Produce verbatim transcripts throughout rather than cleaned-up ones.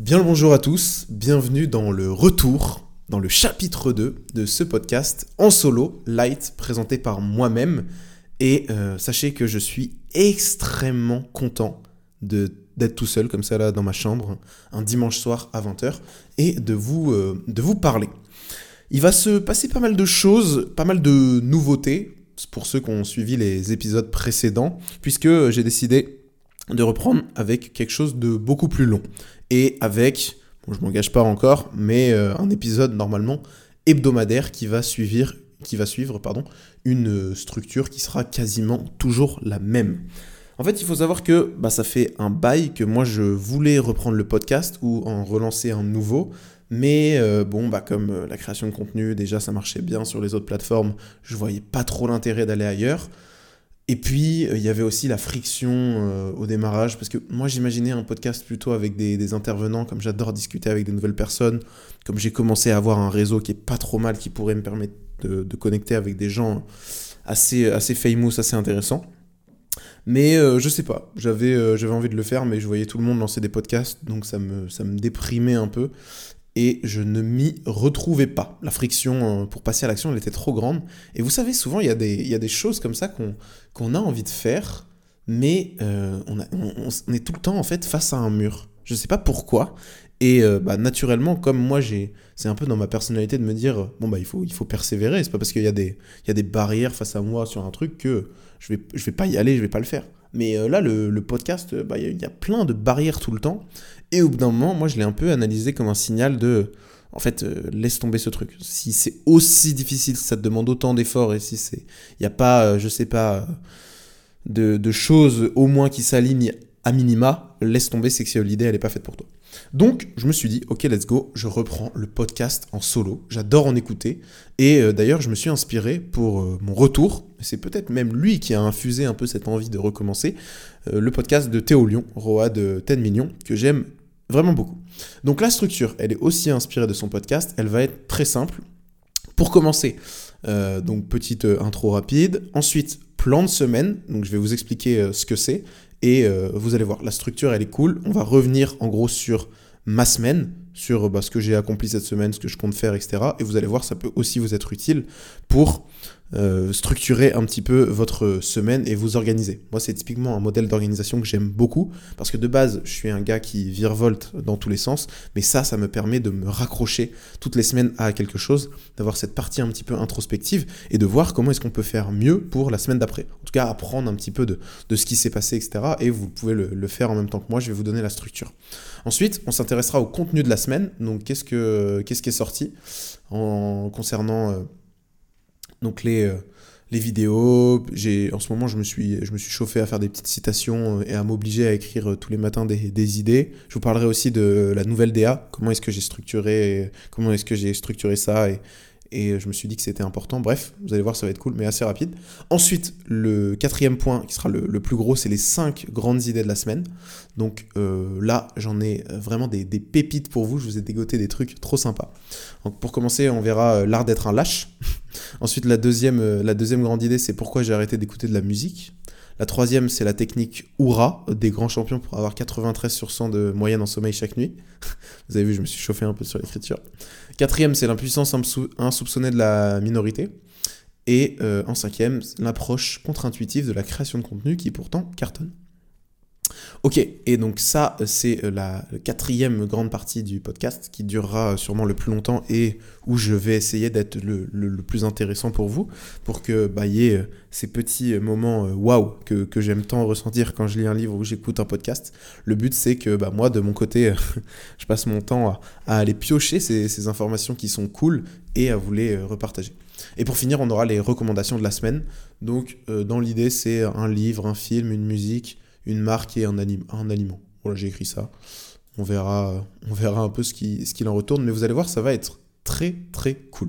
Bien le bonjour à tous, bienvenue dans le retour, dans le chapitre deux de ce podcast en solo, light, présenté par moi-même. Et euh, sachez que je suis extrêmement content de, d'être tout seul comme ça là dans ma chambre, un dimanche soir à vingt heures, et de vous, euh, de vous parler. Il va se passer pas mal de choses, pas mal de nouveautés, pour ceux qui ont suivi les épisodes précédents, puisque j'ai décidé de reprendre avec quelque chose de beaucoup plus long. Et avec, bon, je ne m'engage pas encore, mais euh, un épisode normalement hebdomadaire qui va suivre, qui va suivre pardon, une structure qui sera quasiment toujours la même. En fait, il faut savoir que bah, ça fait un bail que moi je voulais reprendre le podcast ou en relancer un nouveau. Mais euh, bon, bah, comme euh, la création de contenu, déjà ça marchait bien sur les autres plateformes, je voyais pas trop l'intérêt d'aller ailleurs. Et puis, il euh, y avait aussi la friction euh, au démarrage, parce que moi, j'imaginais un podcast plutôt avec des, des intervenants, comme j'adore discuter avec des nouvelles personnes, comme j'ai commencé à avoir un réseau qui est pas trop mal, qui pourrait me permettre de, de connecter avec des gens assez, assez famous, assez intéressants. Mais euh, je sais pas, j'avais, euh, j'avais envie de le faire, mais je voyais tout le monde lancer des podcasts, donc ça me, ça me déprimait un peu. Et je ne m'y retrouvais pas. La friction euh, pour passer à l'action, elle était trop grande. Et vous savez, souvent, il y a des, il y a des choses comme ça qu'on, qu'on a envie de faire, mais euh, on, a, on, on est tout le temps, en fait, face à un mur. Je ne sais pas pourquoi. Et euh, bah, naturellement, comme moi, j'ai, c'est un peu dans ma personnalité de me dire, bon, bah, il faut, il faut persévérer. C'est pas parce qu'il y a des, il y a des barrières face à moi sur un truc que je vais, je vais pas y aller, je vais pas le faire. Mais euh, là, le, le podcast, bah, il y a plein de barrières tout le temps. Et au bout d'un moment, moi, je l'ai un peu analysé comme un signal de... En fait, euh, laisse tomber ce truc. Si c'est aussi difficile, si ça te demande autant d'efforts, et si c'est... Il n'y a pas, euh, je sais pas, de, de choses au moins qui s'alignent à minima, laisse tomber, c'est que l'idée, elle n'est pas faite pour toi. Donc, je me suis dit, ok, let's go, je reprends le podcast en solo. J'adore en écouter. Et euh, d'ailleurs, je me suis inspiré pour euh, mon retour. C'est peut-être même lui qui a infusé un peu cette envie de recommencer. Euh, le podcast de Théo Lyon, Roa de dix millions, que j'aime vraiment beaucoup. Donc la structure, elle est aussi inspirée de son podcast. Elle va être très simple. Pour commencer, euh, donc petite euh, intro rapide. Ensuite, plan de semaine. Donc je vais vous expliquer euh, ce que c'est. Et euh, vous allez voir, la structure, elle est cool. On va revenir en gros sur ma semaine, sur bah, ce que j'ai accompli cette semaine, ce que je compte faire, et cetera. Et vous allez voir, ça peut aussi vous être utile pour euh, structurer un petit peu votre semaine et vous organiser. Moi, c'est typiquement un modèle d'organisation que j'aime beaucoup, parce que de base, je suis un gars qui virevolte dans tous les sens, mais ça, ça me permet de me raccrocher toutes les semaines à quelque chose, d'avoir cette partie un petit peu introspective et de voir comment est-ce qu'on peut faire mieux pour la semaine d'après. En tout cas, apprendre un petit peu de, de ce qui s'est passé, et cetera. Et vous pouvez le, le faire en même temps que moi, je vais vous donner la structure. Ensuite, on s'intéressera au contenu de la semaine. Donc, qu'est-ce, que, qu'est-ce qui est sorti en concernant euh, donc les, euh, les vidéos. J'ai, en ce moment, je me, suis, je me suis chauffé à faire des petites citations et à m'obliger à écrire tous les matins des, des idées. Je vous parlerai aussi de la nouvelle D A. Comment est-ce que j'ai structuré, comment est-ce que j'ai structuré ça et, et je me suis dit que c'était important. Bref, vous allez voir, ça va être cool, mais assez rapide. Ensuite, le quatrième point, qui sera le, le plus gros, c'est les cinq grandes idées de la semaine. Donc euh, là, j'en ai vraiment des, des pépites pour vous. Je vous ai dégoté des trucs trop sympas. Donc pour commencer, on verra euh, l'art d'être un lâche. Ensuite, la deuxième, euh, la deuxième grande idée, c'est pourquoi j'ai arrêté d'écouter de la musique. La troisième, c'est la technique Oura, des grands champions pour avoir quatre-vingt-treize pour cent de moyenne en sommeil chaque nuit. Vous avez vu, je me suis chauffé un peu sur l'écriture. Quatrième, c'est l'impuissance insoupçonnée de la minorité. Et euh, en cinquième, l'approche contre-intuitive de la création de contenu qui pourtant cartonne. Ok, et donc ça, c'est la quatrième grande partie du podcast qui durera sûrement le plus longtemps et où je vais essayer d'être le, le, le plus intéressant pour vous, pour que bah, y ait ces petits moments waouh que, que j'aime tant ressentir quand je lis un livre ou j'écoute un podcast. Le but, c'est que bah, moi, de mon côté, je passe mon temps à, à aller piocher ces, ces informations qui sont cool et à vous les repartager. Et pour finir, on aura les recommandations de la semaine. Donc, euh, dans l'idée, c'est un livre, un film, une musique, une marque et un, anim- un aliment. Voilà, j'ai écrit ça. On verra, on verra un peu ce, qui, ce qu'il en retourne, mais vous allez voir, ça va être très très cool.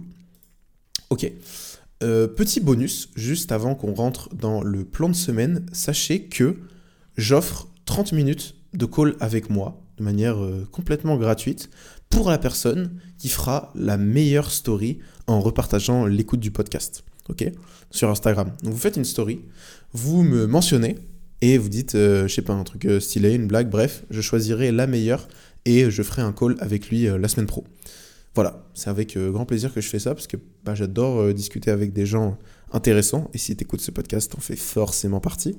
Ok. Euh, petit bonus, juste avant qu'on rentre dans le plan de semaine, sachez que j'offre trente minutes de call avec moi, de manière euh, complètement gratuite, pour la personne qui fera la meilleure story en repartageant l'écoute du podcast. Ok ? Sur Instagram. Donc vous faites une story, vous me mentionnez, et vous dites, euh, je sais pas, un truc euh, stylé, une blague, bref, je choisirai la meilleure et je ferai un call avec lui euh, la semaine pro. Voilà, c'est avec euh, grand plaisir que je fais ça parce que bah, j'adore euh, discuter avec des gens intéressants et si tu écoutes ce podcast, t'en fais forcément partie.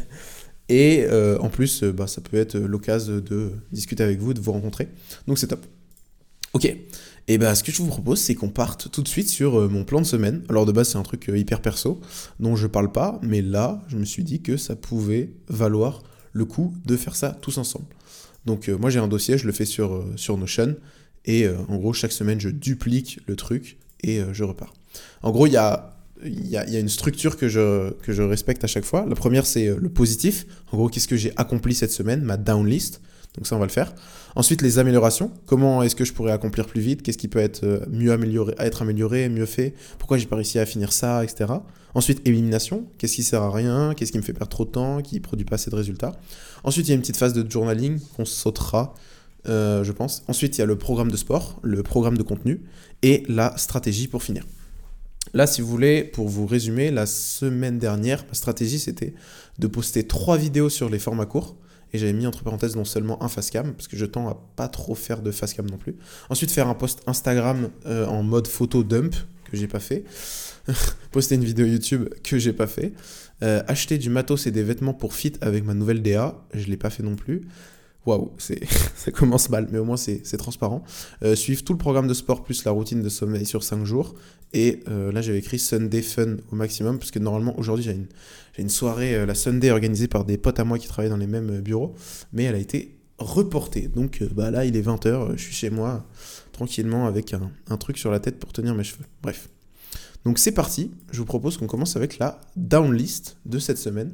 Et euh, en plus, euh, bah, ça peut être l'occasion de discuter avec vous, de vous rencontrer. Donc c'est top. Ok, et bah ce que je vous propose, c'est qu'on parte tout de suite sur euh, mon plan de semaine. Alors de base, c'est un truc euh, hyper perso, dont je parle pas, mais là, je me suis dit que ça pouvait valoir le coup de faire ça tous ensemble. Donc euh, moi, j'ai un dossier, je le fais sur, euh, sur Notion, et euh, en gros, chaque semaine, je duplique le truc, et euh, je repars. En gros, il y a... Il y, a, il y a une structure que je, que je respecte à chaque fois. La première, c'est le positif. En gros, qu'est-ce que j'ai accompli cette semaine, ma down list. Donc ça, on va le faire. Ensuite, les améliorations. Comment est-ce que je pourrais accomplir plus vite? Qu'est-ce qui peut être mieux amélioré, être amélioré, mieux fait? Pourquoi j'ai pas réussi à finir ça, et cetera. Ensuite, élimination. Qu'est-ce qui sert à rien? Qu'est-ce qui me fait perdre trop de temps? Qui produit pas assez de résultats? Ensuite, il y a une petite phase de journaling qu'on sautera, euh, je pense. Ensuite, il y a le programme de sport, le programme de contenu et la stratégie pour finir. Là, si vous voulez, pour vous résumer, la semaine dernière, ma stratégie, c'était de poster trois vidéos sur les formats courts. Et j'avais mis entre parenthèses non seulement un facecam, parce que je tends à pas trop faire de facecam non plus. Ensuite, faire un post Instagram euh, en mode photo dump, que j'ai pas fait. Poster une vidéo YouTube, que j'ai pas fait. Euh, acheter du matos et des vêtements pour fit avec ma nouvelle D A, je l'ai pas fait non plus. Waouh, ça commence mal, mais au moins c'est, c'est transparent. Euh, suivre tout le programme de sport plus la routine de sommeil sur cinq jours. Et euh, là, j'avais écrit Sunday Fun au maximum, parce que normalement, aujourd'hui, j'ai une, j'ai une soirée, euh, la Sunday, organisée par des potes à moi qui travaillent dans les mêmes euh, bureaux, mais elle a été reportée. Donc euh, bah, là, il est vingt heures, je suis chez moi, tranquillement, avec un, un truc sur la tête pour tenir mes cheveux. Bref. Donc c'est parti, je vous propose qu'on commence avec la down list de cette semaine.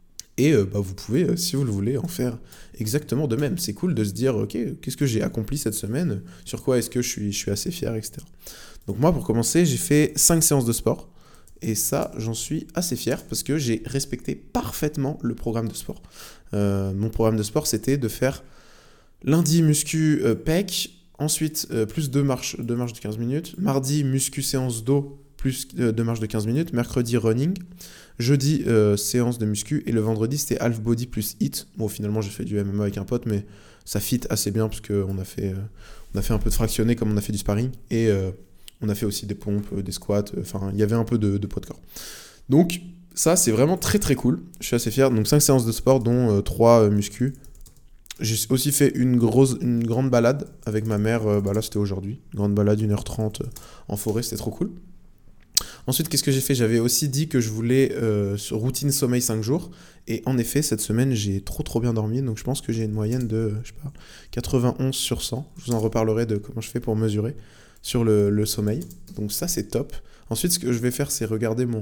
Et euh, bah, vous pouvez, euh, si vous le voulez, en faire exactement de même. C'est cool de se dire, ok, qu'est-ce que j'ai accompli cette semaine? Sur quoi est-ce que je suis, je suis assez fier, et cetera. Donc moi, pour commencer, j'ai fait cinq séances de sport. Et ça, j'en suis assez fier parce que j'ai respecté parfaitement le programme de sport. Euh, mon programme de sport, c'était de faire lundi muscu euh, pec, ensuite euh, plus deux marches, deux marches de quinze minutes, mardi muscu séance dos, plus euh, deux marches de quinze minutes, mercredi running, jeudi euh, séance de muscu et le vendredi c'était half body plus hit. Bon, finalement j'ai fait du M M A avec un pote, mais ça fit assez bien parce qu'on a fait, euh, on a fait un peu de fractionné comme on a fait du sparring et euh, on a fait aussi des pompes, des squats, enfin euh, il y avait un peu de, de poids de corps. Donc ça c'est vraiment très très cool, je suis assez fier. Donc cinq séances de sport dont euh, trois euh, muscu. J'ai aussi fait une, grosse, une grande balade avec ma mère, euh, bah là c'était aujourd'hui, une grande balade une heure trente euh, en forêt, c'était trop cool. Ensuite, qu'est-ce que j'ai fait? J'avais aussi dit que je voulais euh, routine sommeil cinq jours. Et en effet, cette semaine, j'ai trop trop bien dormi. Donc je pense que j'ai une moyenne de, je sais pas, quatre-vingt-onze sur cent. Je vous en reparlerai de comment je fais pour mesurer sur le, le sommeil. Donc ça, c'est top. Ensuite, ce que je vais faire, c'est regarder mon,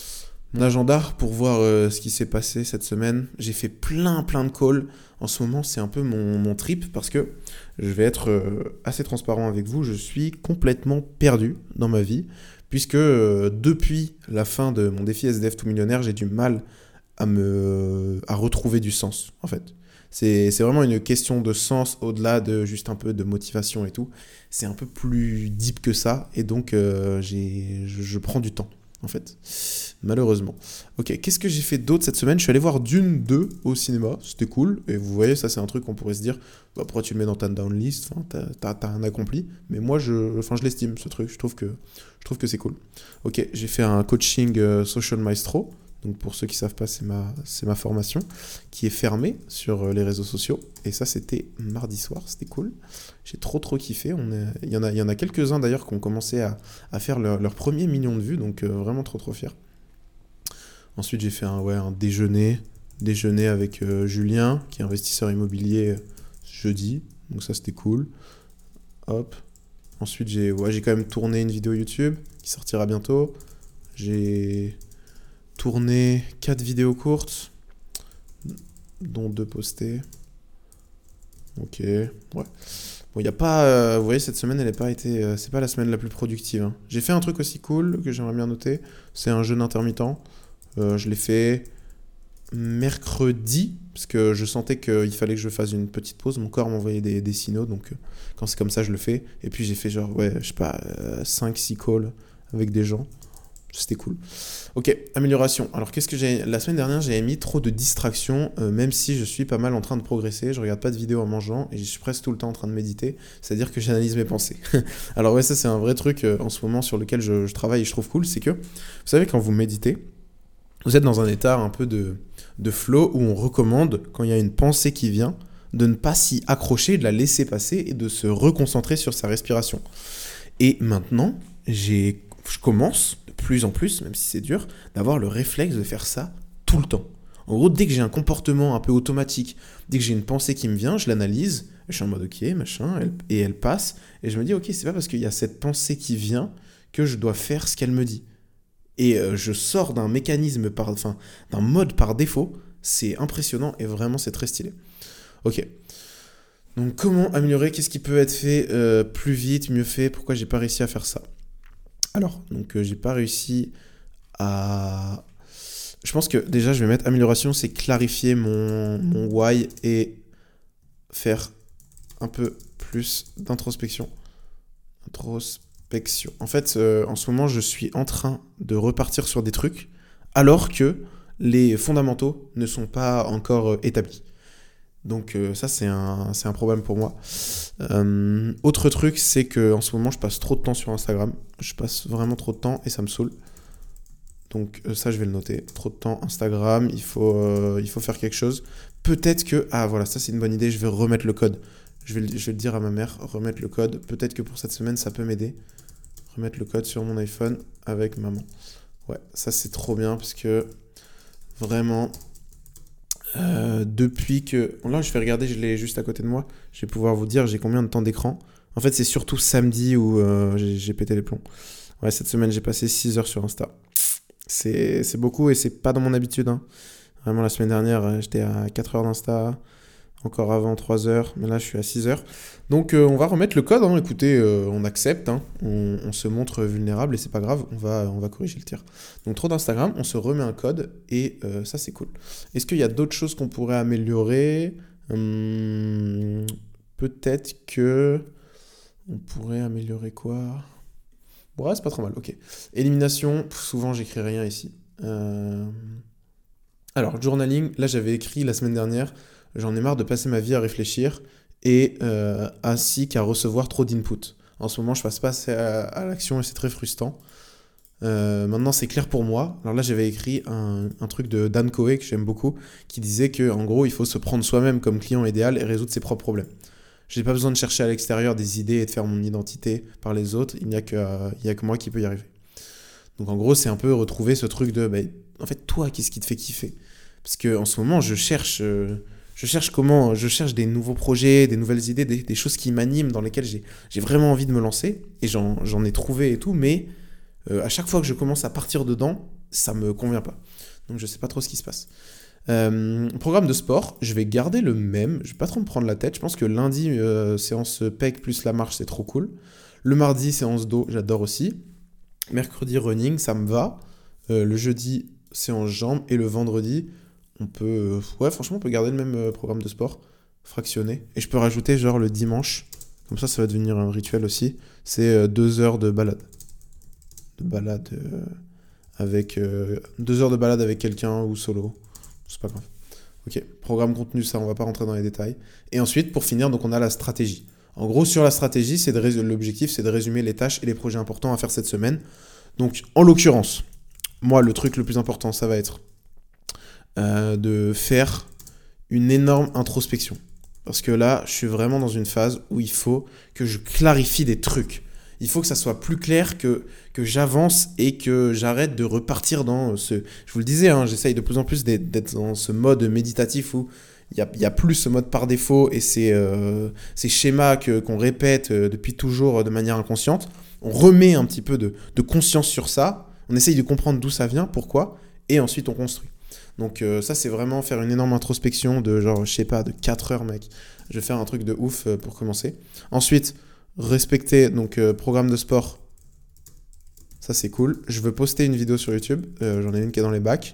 mon agenda pour voir euh, ce qui s'est passé cette semaine. J'ai fait plein plein de calls. En ce moment, c'est un peu mon, mon trip parce que je vais être euh, assez transparent avec vous. Je suis complètement perdu dans ma vie. Puisque euh, depuis la fin de mon défi S D F tout millionnaire, j'ai du mal à, me, à retrouver du sens, en fait. C'est, c'est vraiment une question de sens au-delà de juste un peu de motivation et tout. C'est un peu plus deep que ça, et donc euh, j'ai, je, je prends du temps, en fait. Malheureusement. Ok, qu'est-ce que j'ai fait d'autre cette semaine? Je suis allé voir Dune deux au cinéma, c'était cool, et vous voyez, ça c'est un truc qu'on pourrait se dire, bah, pourquoi tu le mets dans ta down list, enfin, t'as, t'as, t'as un accompli, mais moi je, enfin, je l'estime ce truc, je trouve que, je trouve que c'est cool. Ok, j'ai fait un coaching euh, Social Maestro, donc pour ceux qui ne savent pas, c'est ma, c'est ma formation, qui est fermée sur euh, les réseaux sociaux, et ça c'était mardi soir, c'était cool. J'ai trop trop kiffé, on est... il, y en a, il y en a quelques-uns d'ailleurs qui ont commencé à, à faire leur, leur premier million de vues, donc euh, vraiment trop trop fier. Ensuite, j'ai fait un, ouais, un déjeuner, déjeuner avec euh, Julien, qui est investisseur immobilier, jeudi. Donc ça, c'était cool. Hop. Ensuite, j'ai, ouais, j'ai quand même tourné une vidéo YouTube qui sortira bientôt. J'ai tourné quatre vidéos courtes, dont deux postées. Ok, ouais. Bon, il n'y a pas... Euh, vous voyez, cette semaine, elle n'a pas été... Euh, c'est pas la semaine la plus productive. Hein. J'ai fait un truc aussi cool que j'aimerais bien noter. C'est un jeûne intermittent. Euh, je l'ai fait mercredi, parce que je sentais qu'il fallait que je fasse une petite pause. Mon corps m'envoyait des, des signaux, donc euh, quand c'est comme ça, je le fais. Et puis j'ai fait genre, ouais, je sais pas, euh, cinq six calls avec des gens. C'était cool. Ok, amélioration. Alors, qu'est-ce que j'ai... La semaine dernière, j'avais mis trop de distractions, euh, même si je suis pas mal en train de progresser. Je regarde pas de vidéos en mangeant et je suis presque tout le temps en train de méditer. C'est-à-dire que j'analyse mes pensées. Alors ouais, ça, c'est un vrai truc euh, en ce moment sur lequel je, je travaille et je trouve cool. C'est que, vous savez, quand vous méditez, vous êtes dans un état un peu de, de flow où on recommande, quand il y a une pensée qui vient, de ne pas s'y accrocher, de la laisser passer et de se reconcentrer sur sa respiration. Et maintenant, j'ai, je commence de plus en plus, même si c'est dur, d'avoir le réflexe de faire ça tout le temps. En gros, dès que j'ai un comportement un peu automatique, dès que j'ai une pensée qui me vient, je l'analyse, je suis en mode ok, machin, elle, et elle passe, et je me dis ok, c'est pas parce qu'il y a cette pensée qui vient que je dois faire ce qu'elle me dit. Et euh, je sors d'un mécanisme, par, enfin, d'un mode par défaut, c'est impressionnant et vraiment c'est très stylé. Ok. Donc comment améliorer? Qu'est-ce qui peut être fait euh, plus vite, mieux fait? Pourquoi j'ai pas réussi à faire ça? Alors, donc euh, j'ai pas réussi à... Je pense que déjà je vais mettre amélioration, c'est clarifier mon, mon why et faire un peu plus d'introspection. Introspection. En fait, euh, en ce moment, je suis en train de repartir sur des trucs alors que les fondamentaux ne sont pas encore euh, établis. Donc euh, ça, c'est un, c'est un problème pour moi. Euh, autre truc, c'est que en ce moment, je passe trop de temps sur Instagram. Je passe vraiment trop de temps et ça me saoule. Donc euh, ça, je vais le noter. Trop de temps Instagram, il faut, euh, il faut faire quelque chose. Peut-être que... Ah voilà, ça c'est une bonne idée, je vais remettre le code. Je vais, je vais le dire à ma mère, remettre le code. Peut-être que pour cette semaine, ça peut m'aider. Remettre le code sur mon iPhone avec maman. Ouais, ça c'est trop bien parce que vraiment... Euh, depuis que... Là, je vais regarder, je l'ai juste à côté de moi. Je vais pouvoir vous dire j'ai combien de temps d'écran. En fait, c'est surtout samedi où euh, j'ai, j'ai pété les plombs. Ouais, cette semaine, j'ai passé six heures sur Insta. C'est, c'est beaucoup et c'est pas dans mon habitude. Hein. Vraiment, la semaine dernière, j'étais à quatre heures d'Insta. Encore avant, trois heures. Mais là, je suis à six heures. Donc, euh, on va remettre le code. Hein. Écoutez, euh, on accepte. Hein. On, on se montre vulnérable et c'est pas grave. On va, on va corriger le tir. Donc, trop d'Instagram. On se remet un code et euh, ça, c'est cool. Est-ce qu'il y a d'autres choses qu'on pourrait améliorer? Hum, Peut-être que... On pourrait améliorer quoi? Ouais, c'est pas trop mal. Ok. Élimination. Pff, souvent, j'écris rien ici. Euh... Alors, journaling. Là, j'avais écrit la semaine dernière. J'en ai marre de passer ma vie à réfléchir et euh, ainsi qu'à recevoir trop d'input. En ce moment, je passe pas assez à, à l'action et c'est très frustrant. Euh, maintenant, c'est clair pour moi. Alors là, j'avais écrit un, un truc de Dan Coe que j'aime beaucoup, qui disait que en gros, il faut se prendre soi-même comme client idéal et résoudre ses propres problèmes. J'ai pas besoin de chercher à l'extérieur des idées et de faire mon identité par les autres. Il n'y a que, euh, il y a que moi qui peut y arriver. Donc en gros, c'est un peu retrouver ce truc de, bah, en fait, toi, qu'est-ce qui te fait kiffer? Parce que en ce moment, je cherche. Euh, Je cherche comment, je cherche des nouveaux projets, des nouvelles idées, des, des choses qui m'animent, dans lesquelles j'ai, j'ai vraiment envie de me lancer. Et j'en, j'en ai trouvé et tout, mais euh, à chaque fois que je commence à partir dedans, ça me convient pas. Donc je sais pas trop ce qui se passe. Euh, programme de sport, je vais garder le même. Je vais pas trop me prendre la tête. Je pense que lundi, euh, séance pec plus la marche, c'est trop cool. Le mardi, séance dos, j'adore aussi. Mercredi, running, ça me va. Euh, le jeudi, séance jambes. Et le vendredi... On peut, ouais, franchement, on peut garder le même programme de sport, fractionné. Et je peux rajouter genre le dimanche, comme ça, ça va devenir un rituel aussi. C'est deux heures de balade. De balade euh, avec... Euh, deux heures de balade avec quelqu'un ou solo. C'est pas grave. Ok, programme contenu, ça, on va pas rentrer dans les détails. Et ensuite, pour finir, donc on a la stratégie. En gros, sur la stratégie, c'est de rés- l'objectif, c'est de résumer les tâches et les projets importants à faire cette semaine. Donc, en l'occurrence, moi, le truc le plus important, ça va être... Euh, de faire une énorme introspection. Parce que là, je suis vraiment dans une phase où il faut que je clarifie des trucs. Il faut que ça soit plus clair, que, que j'avance et que j'arrête de repartir dans ce... Je vous le disais, hein, j'essaye de plus en plus d'être, d'être dans ce mode méditatif où il n'y a, y a plus ce mode par défaut et ces, euh, ces schémas que, qu'on répète euh, depuis toujours de manière inconsciente. On remet un petit peu de, de conscience sur ça. On essaye de comprendre d'où ça vient, pourquoi, et ensuite on construit. Donc euh, ça, c'est vraiment faire une énorme introspection de genre, je sais pas, de quatre heures, mec. Je vais faire un truc de ouf euh, pour commencer. Ensuite, respecter, donc euh, programme de sport. Ça, c'est cool. Je veux poster une vidéo sur YouTube. Euh, j'en ai une qui est dans les bacs.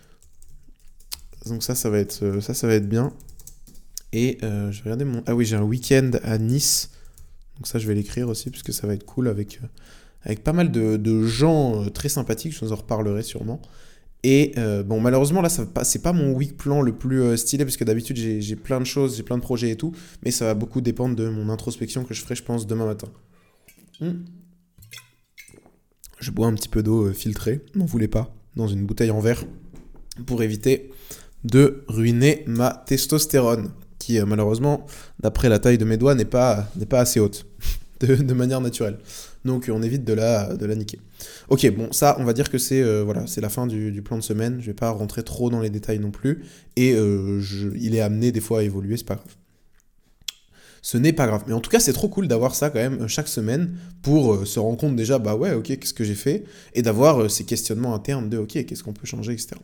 Donc ça, ça va être, euh, ça, ça va être bien. Et euh, je vais regarder mon... Ah oui, j'ai un week-end à Nice. Donc ça, je vais l'écrire aussi, puisque ça va être cool avec, euh, avec pas mal de, de gens euh, très sympathiques, je vous en reparlerai sûrement. Et euh, bon, malheureusement, là, ça va pas, c'est pas mon week plan le plus euh, stylé, parce que d'habitude, j'ai, j'ai plein de choses, j'ai plein de projets et tout, mais ça va beaucoup dépendre de mon introspection que je ferai, je pense, demain matin. Hmm. Je bois un petit peu d'eau euh, filtrée, n'en voulez pas, dans une bouteille en verre, pour éviter de ruiner ma testostérone, qui euh, malheureusement, d'après la taille de mes doigts, n'est pas, n'est pas assez haute, de, de manière naturelle. Donc on évite de la, de la niquer. Ok, bon, ça, on va dire que c'est euh, voilà, c'est la fin du, du plan de semaine. Je vais pas rentrer trop dans les détails non plus. Et euh, je, il est amené des fois à évoluer, c'est pas grave. Ce n'est pas grave. Mais en tout cas, c'est trop cool d'avoir ça quand même chaque semaine pour euh, se rendre compte déjà, bah ouais, ok, qu'est-ce que j'ai fait? Et d'avoir euh, ces questionnements internes de, ok, qu'est-ce qu'on peut changer, et cetera.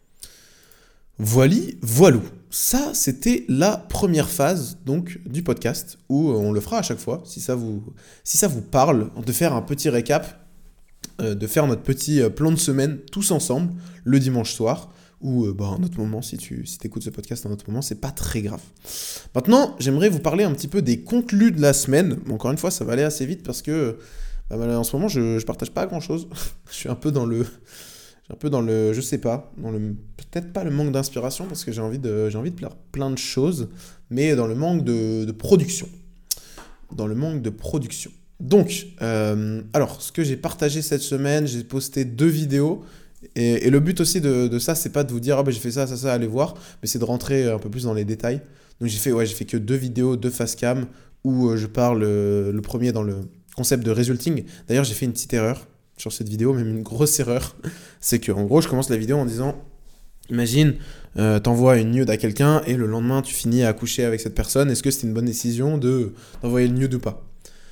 Voili, voilou. Ça, c'était la première phase donc du podcast où on le fera à chaque fois, si ça vous, si ça vous parle, de faire un petit récap, euh, de faire notre petit euh, plan de semaine tous ensemble le dimanche soir ou euh, bah, à un autre moment, si tu si écoutes ce podcast à un autre moment, c'est pas très grave. Maintenant, j'aimerais vous parler un petit peu des contenus de la semaine. Encore une fois, ça va aller assez vite parce que bah, en ce moment, je, je partage pas grand-chose. Je suis un peu dans le... un peu dans le, je sais pas, dans le, peut-être pas le manque d'inspiration parce que j'ai envie de, j'ai envie de faire plein de choses, mais dans le manque de, de production. Dans le manque de production. Donc, euh, alors, ce que j'ai partagé cette semaine, j'ai posté deux vidéos, et, et le but aussi de, de ça, c'est pas de vous dire, ah ben j'ai fait ça, ça, ça, allez voir, mais c'est de rentrer un peu plus dans les détails. Donc j'ai fait, ouais, j'ai fait que deux vidéos, deux face cam, où euh, je parle, euh, le premier dans le concept de resulting. D'ailleurs, j'ai fait une petite erreur sur cette vidéo, même une grosse erreur, c'est que en gros je commence la vidéo en disant, imagine, euh, t'envoies une nude à quelqu'un et le lendemain tu finis à coucher avec cette personne, est-ce que c'était une bonne décision de, d'envoyer le nude ou pas?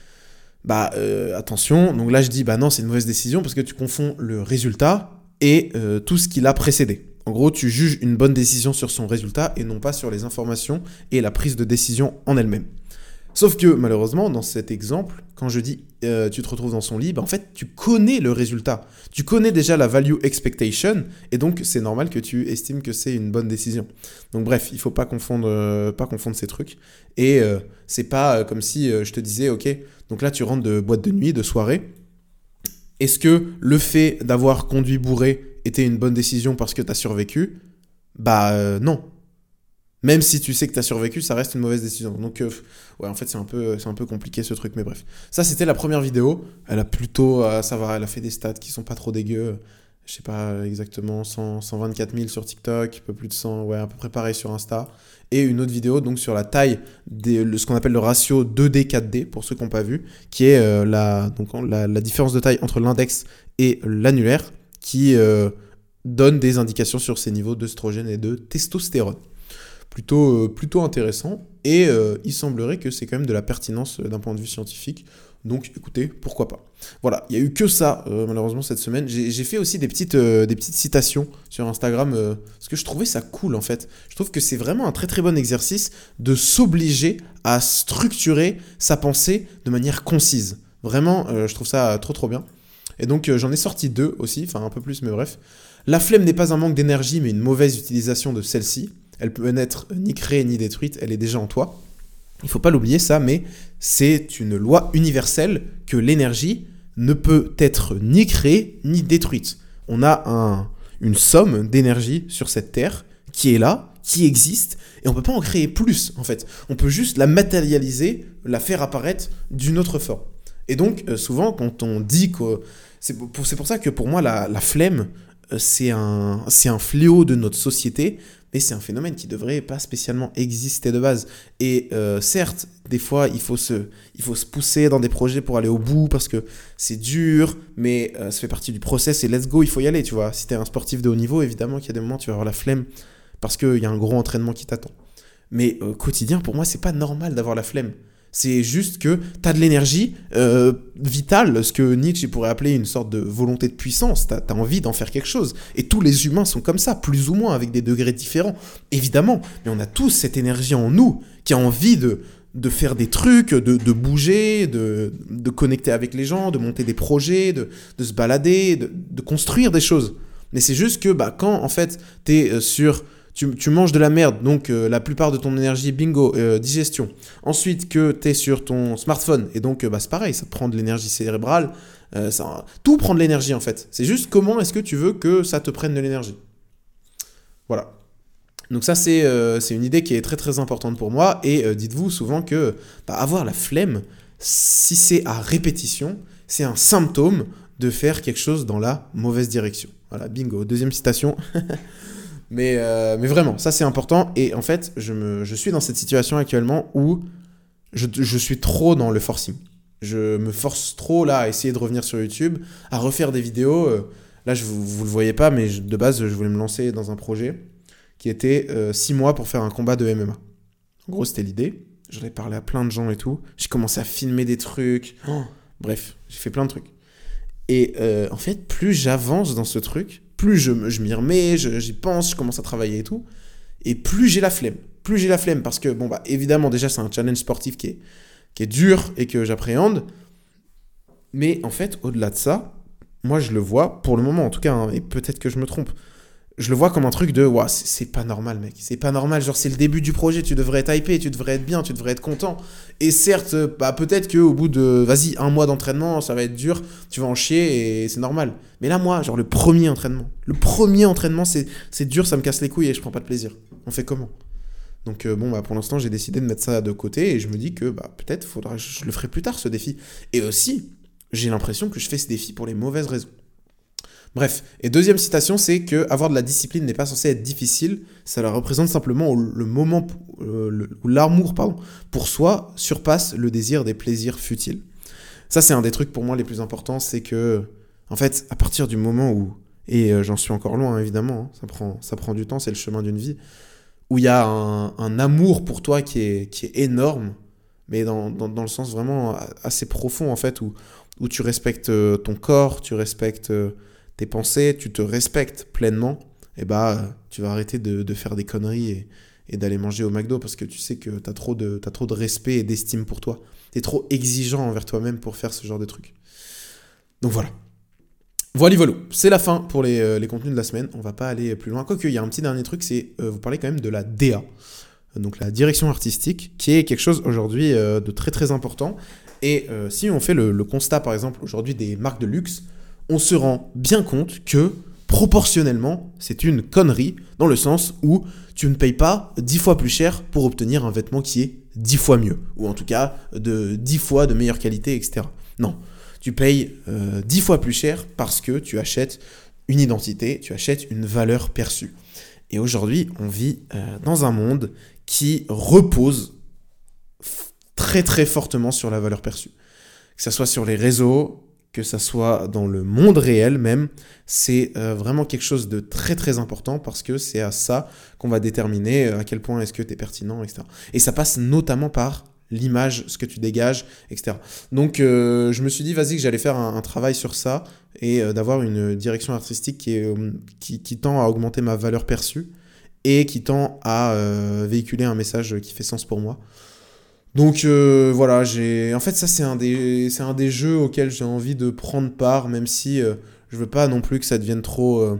Bah euh, attention, donc là je dis bah non c'est une mauvaise décision parce que tu confonds le résultat et euh, tout ce qui l'a précédé. En gros tu juges une bonne décision sur son résultat et non pas sur les informations et la prise de décision en elle-même. Sauf que malheureusement, dans cet exemple, quand je dis euh, tu te retrouves dans son lit, bah, en fait, tu connais le résultat. Tu connais déjà la value expectation, et donc c'est normal que tu estimes que c'est une bonne décision. Donc bref, il ne faut pas confondre, euh, pas confondre ces trucs. Et euh, c'est pas euh, comme si euh, je te disais, ok, donc là tu rentres de boîte de nuit, de soirée. Est-ce que le fait d'avoir conduit bourré était une bonne décision parce que tu as survécu? Bah euh, non. Même si tu sais que tu as survécu, ça reste une mauvaise décision. Donc, euh, ouais, en fait, c'est un peu, c'est un peu compliqué ce truc, mais bref. Ça, c'était la première vidéo. Elle a plutôt, euh, ça va, elle a fait des stats qui sont pas trop dégueux. Je sais pas exactement, cent, cent vingt-quatre mille sur TikTok, un peu plus de cent, ouais, à peu près pareil sur Insta. Et une autre vidéo, donc sur la taille, des, le, ce qu'on appelle le ratio deux D quatre D, pour ceux qui n'ont pas vu, qui est euh, la, donc, la, la différence de taille entre l'index et l'annulaire, qui euh, donne des indications sur ces niveaux d'œstrogène et de testostérone. Plutôt, euh, plutôt intéressant, et euh, il semblerait que c'est quand même de la pertinence euh, d'un point de vue scientifique, donc écoutez, pourquoi pas. Voilà, il n'y a eu que ça, euh, malheureusement, cette semaine. J'ai, j'ai fait aussi des petites, euh, des petites citations sur Instagram, euh, parce que je trouvais ça cool, en fait. Je trouve que c'est vraiment un très très bon exercice de s'obliger à structurer sa pensée de manière concise. Vraiment, euh, je trouve ça trop trop bien. Et donc, euh, j'en ai sorti deux aussi, enfin un peu plus, mais bref. La flemme n'est pas un manque d'énergie, mais une mauvaise utilisation de celle-ci. Elle peut n'être ni créée ni détruite, elle est déjà en toi. Il ne faut pas l'oublier ça, mais c'est une loi universelle que l'énergie ne peut être ni créée ni détruite. On a un, une somme d'énergie sur cette terre qui est là, qui existe, et on ne peut pas en créer plus en fait. On peut juste la matérialiser, la faire apparaître d'une autre forme. Et donc euh, souvent quand on dit que... C'est pour, c'est pour ça que pour moi la, la flemme, euh, c'est, un, c'est un fléau de notre société. Mais c'est un phénomène qui ne devrait pas spécialement exister de base. Et euh, certes, des fois, il faut, se, il faut se pousser dans des projets pour aller au bout parce que c'est dur, mais euh, ça fait partie du process et let's go, il faut y aller, tu vois. Si tu es un sportif de haut niveau, évidemment qu'il y a des moments où tu vas avoir la flemme parce qu'il y a un gros entraînement qui t'attend. Mais euh, quotidien, pour moi, c'est pas normal d'avoir la flemme. C'est juste que tu as de l'énergie euh, vitale, ce que Nietzsche pourrait appeler une sorte de volonté de puissance. Tu as envie d'en faire quelque chose. Et tous les humains sont comme ça, plus ou moins, avec des degrés différents. Évidemment, mais on a tous cette énergie en nous qui a envie de, de faire des trucs, de, de bouger, de, de connecter avec les gens, de monter des projets, de, de se balader, de, de construire des choses. Mais c'est juste que bah, quand, en fait, tu es sur... Tu, tu manges de la merde, donc euh, la plupart de ton énergie, bingo, euh, digestion. Ensuite, que tu es sur ton smartphone, et donc euh, bah, c'est pareil, ça te prend de l'énergie cérébrale, Euh, ça, tout prend de l'énergie en fait. C'est juste comment est-ce que tu veux que ça te prenne de l'énergie. Voilà. Donc ça, c'est, euh, c'est une idée qui est très très importante pour moi. Et euh, dites-vous souvent que bah, avoir la flemme, si c'est à répétition, c'est un symptôme de faire quelque chose dans la mauvaise direction. Voilà, bingo, deuxième citation. mais, euh, mais vraiment, ça c'est important. Et en fait, je, me, je suis dans cette situation actuellement où je, je suis trop dans le forcing. Je me force trop là à essayer de revenir sur YouTube, à refaire des vidéos. Là, je, vous ne le voyez pas, mais je, de base, je voulais me lancer dans un projet qui était six mois pour faire un combat de M M A. En gros, c'était l'idée. J'en ai parlé à plein de gens et tout. J'ai commencé à filmer des trucs. Oh, bref, j'ai fait plein de trucs. Et euh, en fait, plus j'avance dans ce truc, plus je, je m'y remets, je, j'y pense, je commence à travailler et tout, et plus j'ai la flemme. Plus j'ai la flemme parce que, bon, bah, évidemment, déjà, c'est un challenge sportif qui est, qui est dur et que j'appréhende. Mais en fait, au-delà de ça, moi, je le vois, pour le moment en tout cas, hein, et peut-être que je me trompe, je le vois comme un truc de ouah, c'est, c'est pas normal, mec. C'est pas normal. Genre, c'est le début du projet. Tu devrais être hypé, tu devrais être bien, tu devrais être content. Et certes, bah, peut-être qu'au bout de, vas-y, un mois d'entraînement, ça va être dur. Tu vas en chier et c'est normal. Mais là, moi, genre, le premier entraînement. Le premier entraînement, c'est, c'est dur, ça me casse les couilles et je prends pas de plaisir. On fait comment ? Donc, euh, bon, bah, pour l'instant, j'ai décidé de mettre ça de côté et je me dis que bah, peut-être faudra, je le ferai plus tard, ce défi. Et aussi, j'ai l'impression que je fais ce défi pour les mauvaises raisons. Bref, et deuxième citation, c'est que avoir de la discipline n'est pas censé être difficile, ça la représente simplement le moment euh, le, où l'amour pardon, pour soi surpasse le désir des plaisirs futiles. Ça, c'est un des trucs pour moi les plus importants, c'est que, en fait, à partir du moment où, et euh, j'en suis encore loin évidemment, hein, ça prend, ça prend du temps, c'est le chemin d'une vie, où il y a un, un amour pour toi qui est, qui est énorme, mais dans, dans, dans le sens vraiment assez profond en fait, où, où tu respectes ton corps, tu respectes tes pensées, tu te respectes pleinement, et bah tu vas arrêter de, de faire des conneries et, et d'aller manger au McDo parce que tu sais que t'as trop de, t'as trop de respect et d'estime pour toi. T'es trop exigeant envers toi-même pour faire ce genre de trucs. Donc voilà. Voilà, voilà. C'est la fin pour les, euh, les contenus de la semaine. On va pas aller plus loin. Quoique, il y a un petit dernier truc, c'est euh, vous parlez quand même de la D A, donc la direction artistique, qui est quelque chose aujourd'hui euh, de très très important. Et euh, si on fait le, le constat, par exemple, aujourd'hui des marques de luxe, on se rend bien compte que, proportionnellement, c'est une connerie, dans le sens où tu ne payes pas dix fois plus cher pour obtenir un vêtement qui est dix fois mieux, ou en tout cas de dix fois de meilleure qualité, et cetera. Non, tu payes euh, dix fois plus cher parce que tu achètes une identité, tu achètes une valeur perçue. Et aujourd'hui, on vit euh, dans un monde qui repose f- très très fortement sur la valeur perçue. Que ce soit sur les réseaux, que ça soit dans le monde réel même, c'est euh, vraiment quelque chose de très très important parce que c'est à ça qu'on va déterminer à quel point est-ce que tu es pertinent, et cetera. Et ça passe notamment par l'image, ce que tu dégages, et cetera. Donc euh, je me suis dit, vas-y, que j'allais faire un, un travail sur ça et euh, d'avoir une direction artistique qui, est, euh, qui, qui tend à augmenter ma valeur perçue et qui tend à euh, véhiculer un message qui fait sens pour moi. Donc euh, voilà, j'ai... en fait ça c'est un, des... c'est un des jeux auxquels j'ai envie de prendre part, même si euh, je veux pas non plus que ça devienne trop, euh,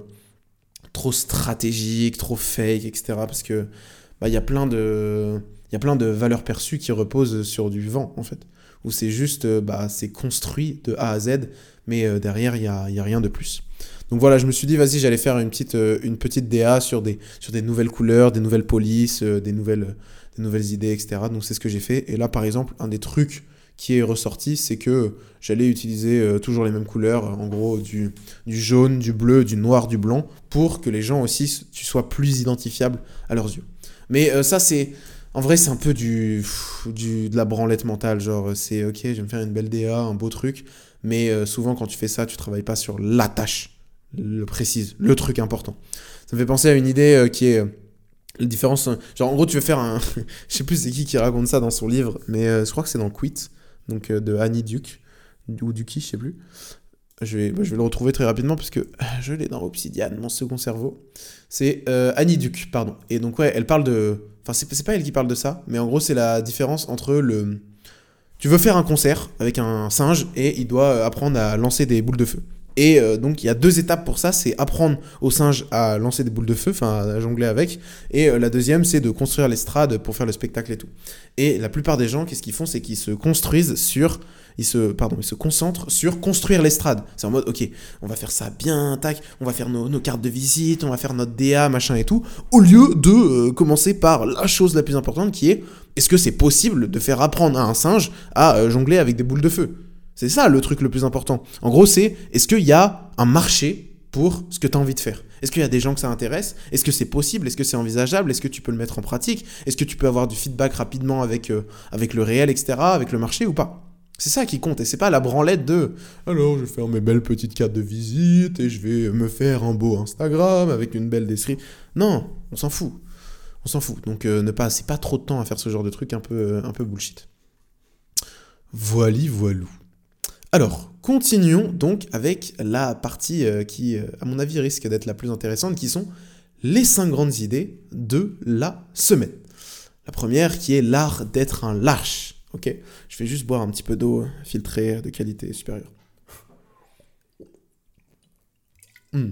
trop stratégique, trop fake, et cetera. Parce que bah, y a plein de... il y a plein de valeurs perçues qui reposent sur du vent en fait, où c'est juste, euh, bah, c'est construit de A à Z, mais euh, derrière il y a, y a rien de plus. Donc voilà, je me suis dit, vas-y, j'allais faire une petite, euh, une petite D A sur des, sur des nouvelles couleurs, des nouvelles polices, euh, des, nouvelles, des nouvelles idées, et cetera. Donc c'est ce que j'ai fait. Et là, par exemple, un des trucs qui est ressorti, c'est que j'allais utiliser euh, toujours les mêmes couleurs, en gros du, du jaune, du bleu, du noir, du blanc, pour que les gens aussi, tu sois plus identifiable à leurs yeux. Mais euh, ça, c'est... En vrai, c'est un peu du, du, de la branlette mentale, genre c'est ok, je vais me faire une belle D A, un beau truc, mais euh, souvent quand tu fais ça, tu travailles pas sur la tâche, le précise, le truc important. Ça me fait penser à une idée euh, qui est euh, la différence, genre en gros tu veux faire un, je sais plus c'est qui qui raconte ça dans son livre, mais euh, je crois que c'est dans Quit, donc euh, de Annie Duke, ou Duki, je sais plus. Je vais, bah, je vais le retrouver très rapidement parce que je l'ai dans Obsidian, mon second cerveau. C'est euh, Annie Duke, pardon. Et donc ouais, elle parle de... Enfin, c'est, c'est pas elle qui parle de ça, mais en gros, c'est la différence entre le... Tu veux faire un concert avec un singe et il doit apprendre à lancer des boules de feu. Et euh, donc, il y a deux étapes pour ça. C'est apprendre au singe à lancer des boules de feu, enfin, à jongler avec. Et euh, la deuxième, c'est de construire l'estrade pour faire le spectacle et tout. Et la plupart des gens, qu'est-ce qu'ils font ? C'est qu'ils se construisent sur... il se, pardon, il se concentre sur construire l'estrade. C'est en mode, ok, on va faire ça bien, tac, on va faire nos, nos cartes de visite, on va faire notre D A, machin et tout, au lieu de euh, commencer par la chose la plus importante qui est, est-ce que c'est possible de faire apprendre à un singe à euh, jongler avec des boules de feu ? C'est ça le truc le plus important. En gros, c'est, est-ce qu'il y a un marché pour ce que tu as envie de faire ? Est-ce qu'il y a des gens que ça intéresse ? Est-ce que c'est possible ? Est-ce que c'est envisageable ? Est-ce que tu peux le mettre en pratique ? Est-ce que tu peux avoir du feedback rapidement avec, euh, avec le réel, et cetera, avec le marché ou pas ? C'est ça qui compte, et c'est pas la branlette de « Alors, je vais faire mes belles petites cartes de visite, et je vais me faire un beau Instagram avec une belle description. » Non, on s'en fout. On s'en fout. Donc, euh, ne pas passer pas trop de temps à faire ce genre de truc un peu, euh, un peu bullshit. Voili voilou. Alors, continuons donc avec la partie euh, qui, euh, à mon avis, risque d'être la plus intéressante, qui sont les cinq grandes idées de la semaine. La première qui est l'art d'être un lâche. Ok, je vais juste boire un petit peu d'eau filtrée de qualité supérieure. Mm.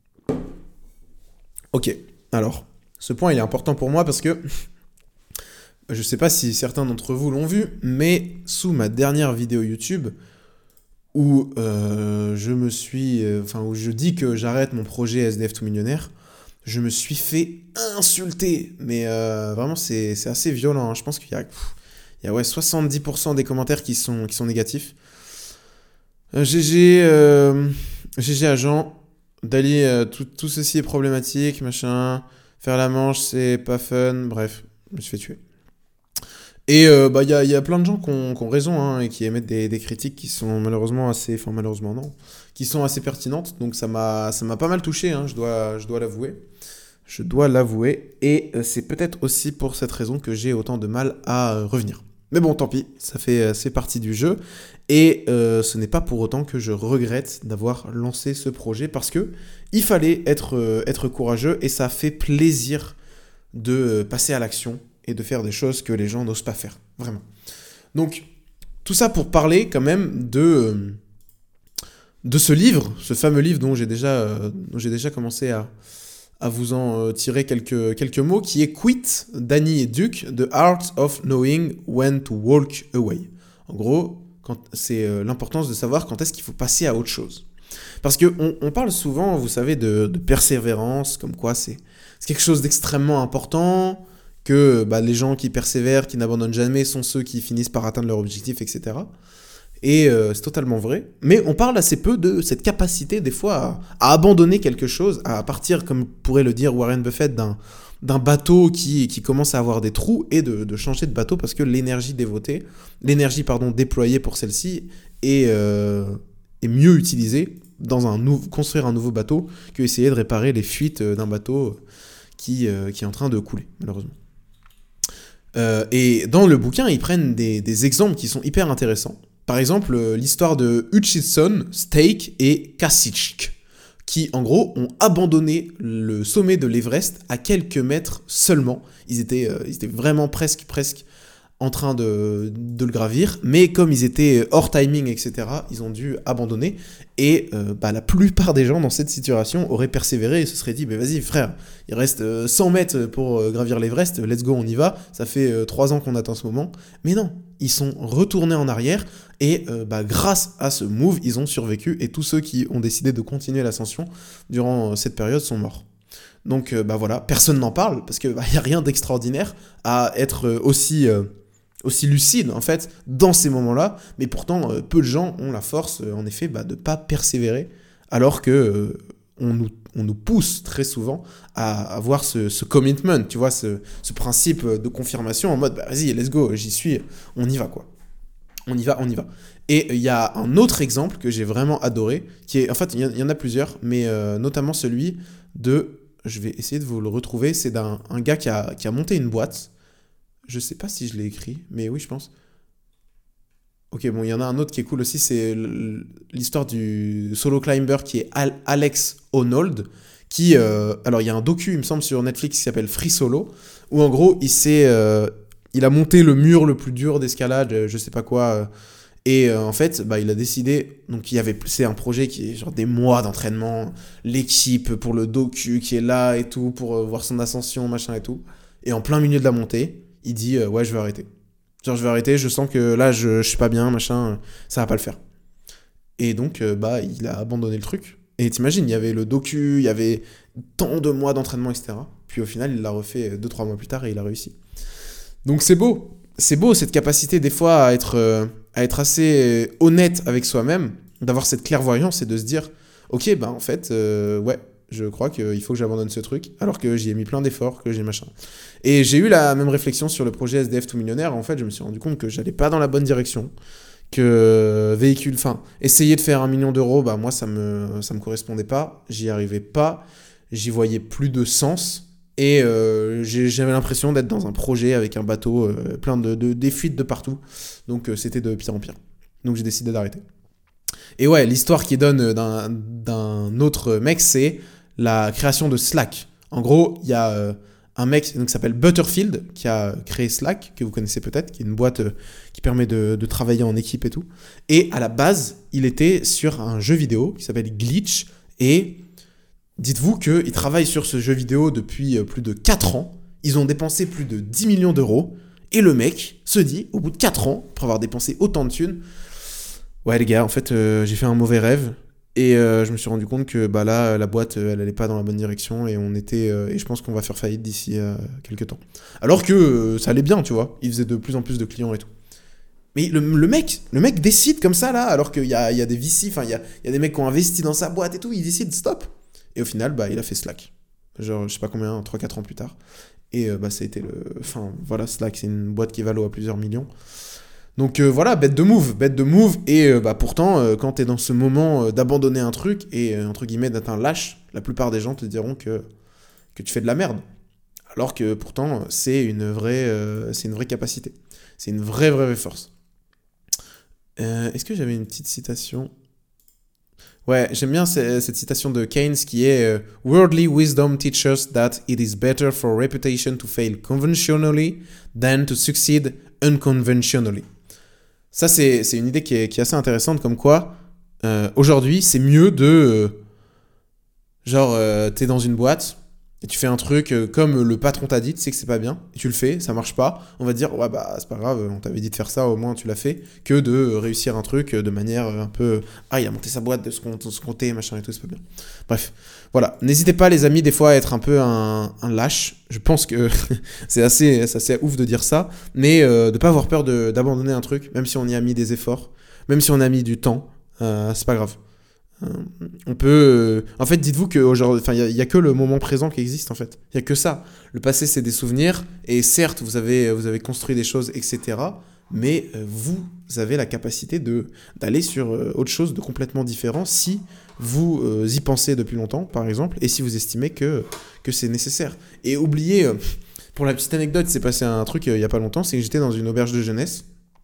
Ok, alors, ce point il est important pour moi parce que je ne sais pas si certains d'entre vous l'ont vu, mais sous ma dernière vidéo YouTube, où euh, je me suis, euh, enfin où je dis que j'arrête mon projet S D F tout millionnaire, je me suis fait insulter, mais euh, vraiment c'est, c'est assez violent. Hein. Je pense qu'il y a, pff, il y a ouais, soixante-dix pour cent des commentaires qui sont, qui sont négatifs. Euh, G G, euh, G G agent, Dali, euh, tout, tout ceci est problématique, machin, faire la manche c'est pas fun, bref, je me suis fait tuer. Et euh, bah, y a, y a plein de gens qui ont, qui ont raison hein, et qui émettent des, des critiques qui sont malheureusement assez, enfin malheureusement non, qui sont assez pertinentes. Donc ça m'a, ça m'a pas mal touché, hein, je dois, je dois l'avouer. Je dois l'avouer. Et euh, c'est peut-être aussi pour cette raison que j'ai autant de mal à euh, revenir. Mais bon, tant pis, ça fait, euh, c'est partie du jeu. Et euh, ce n'est pas pour autant que je regrette d'avoir lancé ce projet parce que il fallait être, euh, être courageux et ça fait plaisir de euh, passer à l'action et de faire des choses que les gens n'osent pas faire, vraiment. Donc, tout ça pour parler quand même de, euh, de ce livre, ce fameux livre dont j'ai déjà, euh, dont j'ai déjà commencé à, à vous en euh, tirer quelques, quelques mots, qui est Quit, d'Annie et Duke, The Art of Knowing When to Walk Away. En gros, quand, c'est euh, l'importance de savoir quand est-ce qu'il faut passer à autre chose. Parce qu'on on parle souvent, vous savez, de, de persévérance, comme quoi c'est, c'est quelque chose d'extrêmement important, que bah, les gens qui persévèrent, qui n'abandonnent jamais, sont ceux qui finissent par atteindre leur objectif, et cetera. Et euh, c'est totalement vrai. Mais on parle assez peu de cette capacité, des fois, à, à abandonner quelque chose, à partir, comme pourrait le dire Warren Buffett, d'un, d'un bateau qui, qui commence à avoir des trous, et de, de changer de bateau, parce que l'énergie dévotée, l'énergie pardon, déployée pour celle-ci est, euh, est mieux utilisée dans un nou- construire un nouveau bateau que essayer de réparer les fuites d'un bateau qui, euh, qui est en train de couler, malheureusement. Euh, et dans le bouquin, ils prennent des, des exemples qui sont hyper intéressants. Par exemple, euh, l'histoire de Hutchison, Stake et Kasich, qui en gros ont abandonné le sommet de l'Everest à quelques mètres seulement. Ils étaient, euh, ils étaient vraiment presque, presque en train de, de le gravir, mais comme ils étaient hors timing, et cetera, ils ont dû abandonner. Et euh, bah, la plupart des gens dans cette situation auraient persévéré et se seraient dit, mais vas-y frère, il reste euh, cent mètres pour euh, gravir l'Everest, let's go, on y va, ça fait euh, trois ans qu'on attend ce moment. Mais non, ils sont retournés en arrière et euh, bah, grâce à ce move, ils ont survécu et tous ceux qui ont décidé de continuer l'ascension durant euh, cette période sont morts. Donc euh, bah voilà, personne n'en parle parce qu'il bah, n'y a rien d'extraordinaire à être euh, aussi... Euh, aussi lucide en fait dans ces moments-là, mais pourtant euh, peu de gens ont la force euh, en effet bah, de ne pas persévérer alors que euh, on, nous, on nous pousse très souvent à avoir ce, ce commitment, tu vois, ce, ce principe de confirmation en mode bah, vas-y let's go, j'y suis, on y va quoi, on y va, on y va. Et il y a un autre exemple que j'ai vraiment adoré, qui est en fait il y, y en a plusieurs, mais euh, notamment celui de, je vais essayer de vous le retrouver, c'est d'un un gars qui a, qui a monté une boîte. Je sais pas si je l'ai écrit, mais oui, je pense. Ok, bon, il y en a un autre qui est cool aussi, c'est l'histoire du solo climber qui est Al- Alex Honnold, qui, euh, alors il y a un docu, il me semble, sur Netflix qui s'appelle Free Solo, où en gros, il s'est, euh, il a monté le mur le plus dur d'escalade, je sais pas quoi, euh, et euh, en fait, bah, il a décidé, donc il y avait, c'est un projet qui est genre des mois d'entraînement, l'équipe pour le docu qui est là et tout, pour euh, voir son ascension, machin et tout, et en plein milieu de la montée, il dit euh, ouais je vais arrêter. Genre, je vais arrêter, je sens que là, je, je suis pas bien, machin, ça va pas le faire. Et donc, euh, bah, il a abandonné le truc. Et t'imagines, il y avait le docu, il y avait tant de mois d'entraînement, et cetera. Puis au final, il l'a refait deux trois mois plus tard et il a réussi. Donc c'est beau. C'est beau cette capacité des fois à être, euh, à être assez honnête avec soi-même, d'avoir cette clairvoyance et de se dire, ok, bah en fait, euh, ouais, je crois qu'il faut que j'abandonne ce truc, alors que j'y ai mis plein d'efforts, que j'ai machin. Et j'ai eu la même réflexion sur le projet S D F tout millionnaire. En fait, je me suis rendu compte que j'allais pas dans la bonne direction, que véhicule, enfin, essayer de faire un million d'euros, bah moi ça me, ça me correspondait pas, j'y arrivais pas, j'y voyais plus de sens. Et euh, j'avais l'impression d'être dans un projet avec un bateau euh, plein de, de des fuites de partout. Donc euh, c'était de pire en pire. Donc j'ai décidé d'arrêter. Et ouais, l'histoire qui donne d'un, d'un autre mec, c'est la création de Slack. En gros, il y a euh, un mec donc, qui s'appelle Butterfield qui a créé Slack, que vous connaissez peut-être, qui est une boîte euh, qui permet de, de travailler en équipe et tout. Et à la base, il était sur un jeu vidéo qui s'appelle Glitch. Et dites-vous qu'ils travaillent sur ce jeu vidéo depuis plus de quatre ans. Ils ont dépensé plus de dix millions d'euros. Et le mec se dit, au bout de quatre ans, après avoir dépensé autant de thunes, ouais les gars, en fait, euh, j'ai fait un mauvais rêve. Et euh, je me suis rendu compte que bah là, la boîte, elle allait pas dans la bonne direction. Et on était, euh, et je pense qu'on va faire faillite d'ici euh, quelques temps. Alors que euh, ça allait bien, tu vois. Il faisait de plus en plus de clients et tout. Mais le, le mec, le mec décide comme ça là, alors qu'il y a, il y a des V C, enfin il y a, il y a des mecs qui ont investi dans sa boîte et tout. Il décide stop. Et au final, bah, il a fait Slack. Genre, je sais pas combien, trois quatre ans plus tard. Et euh, bah, ça a été le... Enfin, voilà, Slack, c'est une boîte qui vaut à plusieurs millions. Donc euh, voilà, bête de move, bête de move. Et euh, bah, pourtant, euh, quand t'es dans ce moment euh, d'abandonner un truc et, euh, entre guillemets, d'être un lâche, la plupart des gens te diront que, que tu fais de la merde. Alors que pourtant, c'est une vraie, euh, c'est une vraie capacité. C'est une vraie, vraie, vraie force. Euh, est-ce que j'avais une petite citation ? Ouais, j'aime bien cette citation de Keynes qui est euh, Worldly wisdom teaches that it is better for reputation to fail conventionally than to succeed unconventionally. Ça, c'est, c'est une idée qui est, qui est assez intéressante, comme quoi, euh, aujourd'hui, c'est mieux de... Euh, genre, euh, t'es dans une boîte, et tu fais un truc euh, comme le patron t'a dit, tu sais que c'est pas bien, et tu le fais, ça marche pas, on va te dire, ouais bah c'est pas grave, on t'avait dit de faire ça, au moins tu l'as fait, que de euh, réussir un truc euh, de manière euh, un peu, ah il a monté sa boîte de ce qu'on se comptait, machin et tout, c'est pas bien. Bref, voilà, n'hésitez pas les amis des fois à être un peu un, un lâche, je pense que c'est assez, c'est assez ouf de dire ça, mais euh, de pas avoir peur de, d'abandonner un truc, même si on y a mis des efforts, même si on a mis du temps, euh, c'est pas grave. On peut... euh, En fait, dites-vous qu'aujourd'hui, enfin, il n'y a, a que le moment présent qui existe, en fait. Il n'y a que ça. Le passé, c'est des souvenirs. Et certes, vous avez, vous avez construit des choses, et cetera. Mais euh, vous avez la capacité de, d'aller sur euh, autre chose de complètement différent si vous euh, y pensez depuis longtemps, par exemple, et si vous estimez que, que c'est nécessaire. Et oubliez, euh, pour la petite anecdote, c'est passé un truc euh, il n'y a pas longtemps, c'est que j'étais dans une auberge de jeunesse.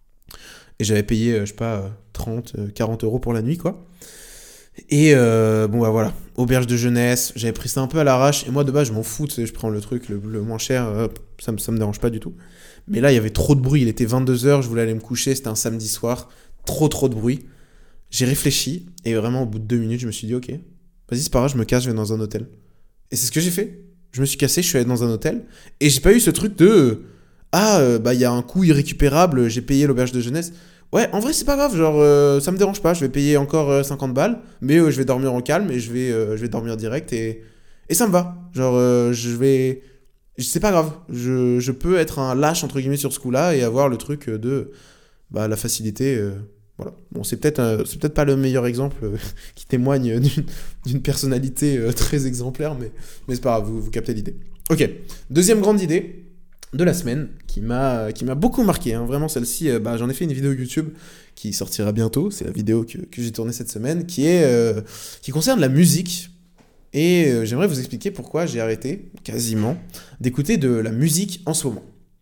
Et j'avais payé, euh, je sais pas, trente, quarante euros pour la nuit, quoi. Et euh, bon bah voilà, auberge de jeunesse, j'avais pris ça un peu à l'arrache, et moi de base je m'en fous, tu sais, je prends le truc le, le moins cher, hop, ça, me, ça me dérange pas du tout. Mais là il y avait trop de bruit, il était vingt-deux heures, je voulais aller me coucher, c'était un samedi soir, trop trop de bruit. J'ai réfléchi, et vraiment au bout de deux minutes je me suis dit ok, vas-y c'est pas grave, je me casse, je vais dans un hôtel. Et c'est ce que j'ai fait, je me suis cassé, je suis allé dans un hôtel, et j'ai pas eu ce truc de, ah euh, bah il y a un coût irrécupérable, j'ai payé l'auberge de jeunesse. Ouais, en vrai, c'est pas grave, genre, euh, ça me dérange pas, je vais payer encore euh, cinquante balles, mais euh, je vais dormir en calme et je vais, euh, je vais dormir direct et, et ça me va. Genre, euh, je vais. C'est pas grave, je, je peux être un lâche, entre guillemets, sur ce coup-là et avoir le truc de bah, la facilité. Euh, voilà. Bon, c'est peut-être, euh, c'est peut-être pas le meilleur exemple euh, qui témoigne d'une, d'une personnalité euh, très exemplaire, mais, mais c'est pas grave, vous, vous captez l'idée. Ok, deuxième grande idée de la semaine qui m'a, qui m'a beaucoup marqué, hein. Vraiment celle-ci, euh, bah, j'en ai fait une vidéo YouTube qui sortira bientôt, c'est la vidéo que, que j'ai tournée cette semaine, qui, est, euh, qui concerne la musique, et euh, j'aimerais vous expliquer pourquoi j'ai arrêté, quasiment, d'écouter de la musique en ce moment.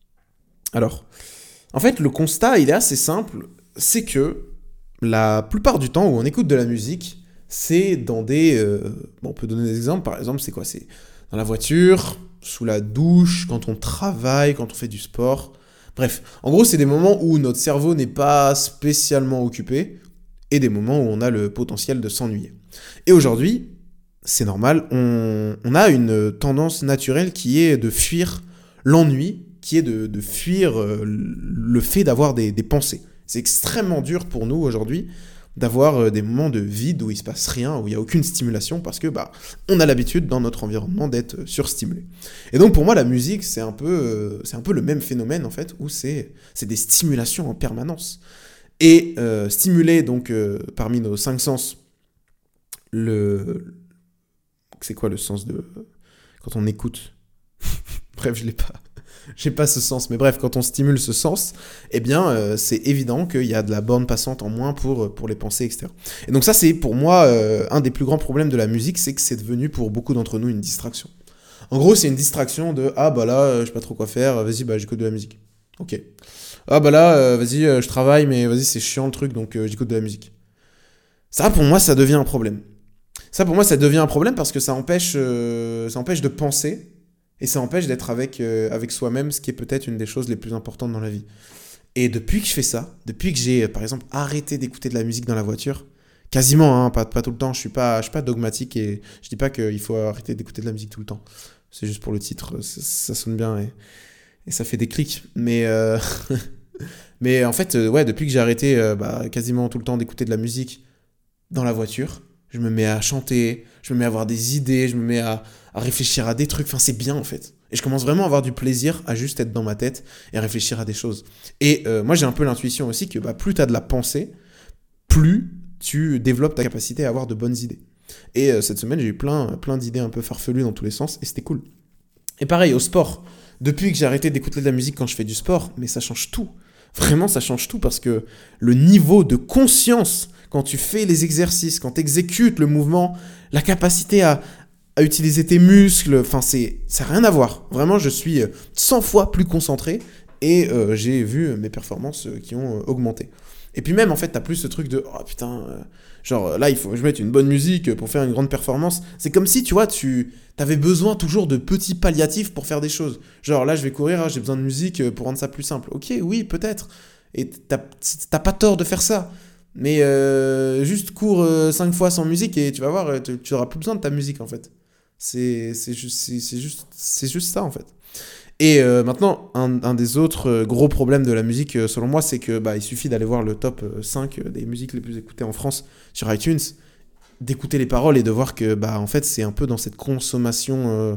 Alors, en fait, le constat, il est assez simple, c'est que la plupart du temps où on écoute de la musique, c'est dans des... Euh, bon, on peut donner des exemples, par exemple, c'est quoi ? C'est dans la voiture, sous la douche, quand on travaille, quand on fait du sport. Bref, en gros, c'est des moments où notre cerveau n'est pas spécialement occupé et des moments où on a le potentiel de s'ennuyer. Et aujourd'hui, c'est normal, on, on a une tendance naturelle qui est de fuir l'ennui qui est de, de fuir euh, le fait d'avoir des, des pensées. C'est extrêmement dur pour nous aujourd'hui d'avoir euh, des moments de vide où il se passe rien, où il n'y a aucune stimulation, parce que bah, on a l'habitude dans notre environnement d'être euh, surstimulé. Et donc pour moi, la musique, c'est un peu, euh, c'est un peu le même phénomène, en fait, où c'est, c'est des stimulations en permanence. Et euh, stimuler, donc, euh, parmi nos cinq sens, le... C'est quoi le sens de... Quand on écoute? Bref, je l'ai pas. J'ai pas ce sens, mais bref, quand on stimule ce sens, eh bien, euh, c'est évident qu'il y a de la bande passante en moins pour, pour les pensées, et cetera. Et donc ça, c'est pour moi euh, un des plus grands problèmes de la musique, c'est que c'est devenu pour beaucoup d'entre nous une distraction. En gros, c'est une distraction de « Ah bah là, euh, je sais pas trop quoi faire, vas-y, bah j'écoute de la musique. » Ok. « Ah bah là, euh, vas-y, euh, je travaille, mais vas-y, c'est chiant le truc, donc euh, j'écoute de la musique. » Ça, pour moi, ça devient un problème. Ça, pour moi, ça devient un problème parce que ça empêche, euh, ça empêche de penser. Et ça empêche d'être avec, euh, avec soi-même, ce qui est peut-être une des choses les plus importantes dans la vie. Et depuis que je fais ça, depuis que j'ai, par exemple, arrêté d'écouter de la musique dans la voiture, quasiment, hein, pas, pas tout le temps, je suis pas, je suis pas dogmatique et je dis pas qu'il faut arrêter d'écouter de la musique tout le temps. C'est juste pour le titre, ça, ça sonne bien et, et ça fait des clics. Mais, euh, mais en fait, euh, ouais, depuis que j'ai arrêté euh, bah, quasiment tout le temps d'écouter de la musique dans la voiture, je me mets à chanter, je me mets à avoir des idées, je me mets à, à réfléchir à des trucs. Enfin, c'est bien, en fait. Et je commence vraiment à avoir du plaisir à juste être dans ma tête et à réfléchir à des choses. Et euh, moi, j'ai un peu l'intuition aussi que bah, plus tu as de la pensée, plus tu développes ta capacité à avoir de bonnes idées. Et euh, cette semaine, j'ai eu plein, plein d'idées un peu farfelues dans tous les sens et c'était cool. Et pareil, au sport. Depuis que j'ai arrêté d'écouter de la musique quand je fais du sport, mais ça change tout. Vraiment, ça change tout parce que le niveau de conscience quand tu fais les exercices, quand tu exécutes le mouvement, la capacité à, à utiliser tes muscles, enfin, c'est, ça n'a rien à voir. Vraiment, je suis cent fois plus concentré et euh, j'ai vu mes performances qui ont euh, augmenté. Et puis même, en fait, t'as plus ce truc de « Oh putain, euh, genre là, il faut que je mette une bonne musique pour faire une grande performance. » C'est comme si, tu vois, tu avais besoin toujours de petits palliatifs pour faire des choses. Genre là, je vais courir, hein, j'ai besoin de musique pour rendre ça plus simple. Ok, oui, peut-être. Et t'as, t'as pas tort de faire ça. Mais euh, juste cours euh, cinq fois sans musique et tu vas voir, tu, tu auras plus besoin de ta musique en fait. C'est, c'est, juste, c'est, c'est, juste, c'est juste ça en fait. Et euh, maintenant, un, un des autres gros problèmes de la musique, euh, selon moi, c'est que bah, il suffit d'aller voir le top cinq des musiques les plus écoutées en France sur iTunes, d'écouter les paroles et de voir que bah, en fait, c'est un peu dans cette consommation... Euh,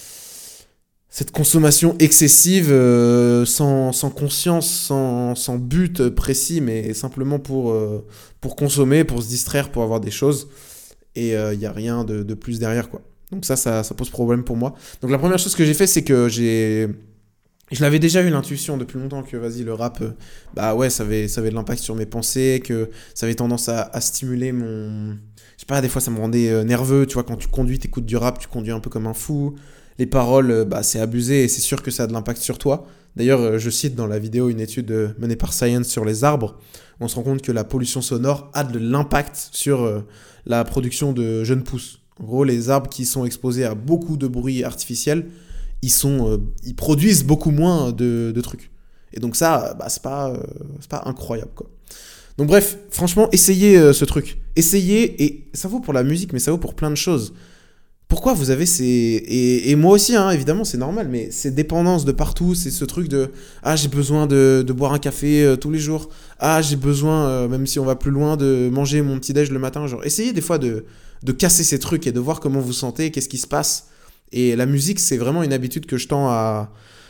Cette consommation excessive, euh, sans, sans conscience, sans, sans but précis, mais simplement pour, euh, pour consommer, pour se distraire, pour avoir des choses. Et il euh, n'y a rien de, de plus derrière, quoi. Donc ça, ça, ça pose problème pour moi. Donc la première chose que j'ai fait, c'est que j'ai... Je l'avais déjà eu l'intuition depuis longtemps que, vas-y, le rap, euh, bah ouais, ça avait, ça avait de l'impact sur mes pensées, que ça avait tendance à, à stimuler mon... Je sais pas, des fois, ça me rendait euh, nerveux, tu vois, quand tu conduis, t'écoutes du rap, tu conduis un peu comme un fou. Les paroles, bah, c'est abusé et c'est sûr que ça a de l'impact sur toi. D'ailleurs, je cite dans la vidéo une étude menée par Science sur les arbres. On se rend compte que la pollution sonore a de l'impact sur la production de jeunes pousses. En gros, les arbres qui sont exposés à beaucoup de bruit artificiel, ils, sont, ils produisent beaucoup moins de, de trucs. Et donc ça, bah, c'est pas, c'est pas incroyable, quoi. Donc bref, franchement, essayez ce truc. Essayez, et ça vaut pour la musique, mais ça vaut pour plein de choses. Pourquoi vous avez ces... Et, et moi aussi, hein, évidemment, c'est normal, mais ces dépendances de partout, c'est ce truc de « Ah, j'ai besoin de, de boire un café euh, tous les jours. Ah, j'ai besoin, euh, même si on va plus loin, de manger mon petit-déj le matin. » Genre, essayez des fois de, de casser ces trucs et de voir comment vous sentez, qu'est-ce qui se passe. Et la musique, c'est vraiment une habitude que je tends à...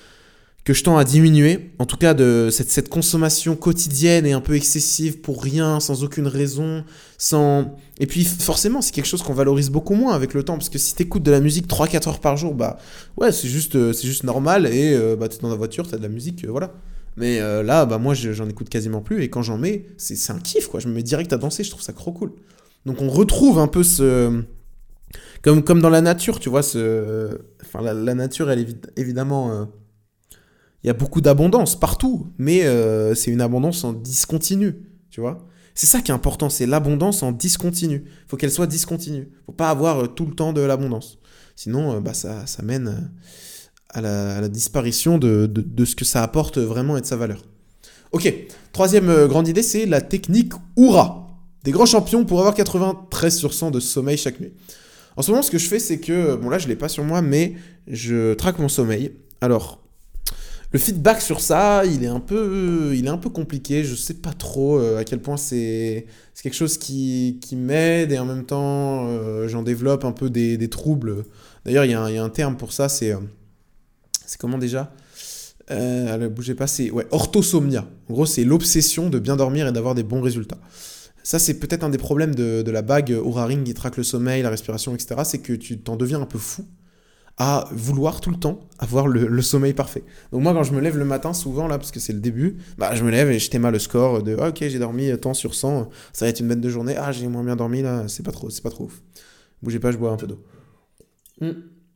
que je tends à diminuer, en tout cas de cette, cette consommation quotidienne et un peu excessive pour rien, sans aucune raison, sans... Et puis forcément, c'est quelque chose qu'on valorise beaucoup moins avec le temps, parce que si t'écoutes de la musique trois à quatre heures par jour, bah ouais, c'est juste, euh, c'est juste normal, et euh, bah, t'es dans la voiture, t'as de la musique, euh, voilà. Mais euh, là, bah moi, je, j'en écoute quasiment plus, et quand j'en mets, c'est, c'est un kiff, quoi. Je me mets direct à danser, je trouve ça trop cool. Donc on retrouve un peu ce... Comme, comme dans la nature, tu vois, ce... Enfin, la, la nature, elle est évidemment... Euh... Il y a beaucoup d'abondance partout, mais euh, c'est une abondance en discontinu, tu vois. C'est ça qui est important, c'est l'abondance en discontinu. Il faut qu'elle soit discontinue. Il ne faut pas avoir euh, tout le temps de l'abondance. Sinon, euh, bah, ça, ça mène euh, à, la, à la disparition de, de, de ce que ça apporte vraiment et de sa valeur. Ok, troisième euh, grande idée, c'est la technique Oura. Des grands champions pour avoir quatre-vingt-treize sur cent de sommeil chaque nuit. En ce moment, ce que je fais, c'est que, bon là, je ne l'ai pas sur moi, mais je traque mon sommeil. Alors... le feedback sur ça, il est un peu, il est un peu compliqué. Je sais pas trop euh, à quel point c'est, c'est quelque chose qui, qui m'aide et en même temps, euh, j'en développe un peu des, des troubles. D'ailleurs, il y a un, il y a un terme pour ça, c'est, euh, c'est comment déjà? Euh, allez, bougez pas, c'est ouais, orthosomnia. En gros, c'est l'obsession de bien dormir et d'avoir des bons résultats. Ça, c'est peut-être un des problèmes de, de la bague Oura Ring qui traque le sommeil, la respiration, et cetera. C'est que tu t'en deviens un peu fou à vouloir tout le temps avoir le, le sommeil parfait. Donc moi, quand je me lève le matin, souvent, là, parce que c'est le début, bah, je me lève et je t'aime le score de ah, « Ok, j'ai dormi tant sur cent, ça va être une bête de journée. Ah, j'ai moins bien dormi, là, c'est pas trop, c'est pas trop ouf. » Bougez pas, je bois un peu d'eau. Mm.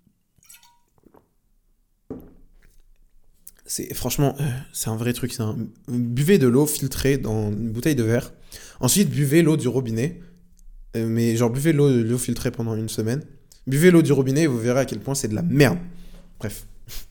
C'est, franchement, euh, c'est un vrai truc. C'est un- Buvez de l'eau filtrée dans une bouteille de verre. Ensuite, buvez l'eau du robinet. Euh, mais genre, buvez l'eau, l'eau filtrée pendant une semaine. Buvez l'eau du robinet et vous verrez à quel point c'est de la merde. Bref.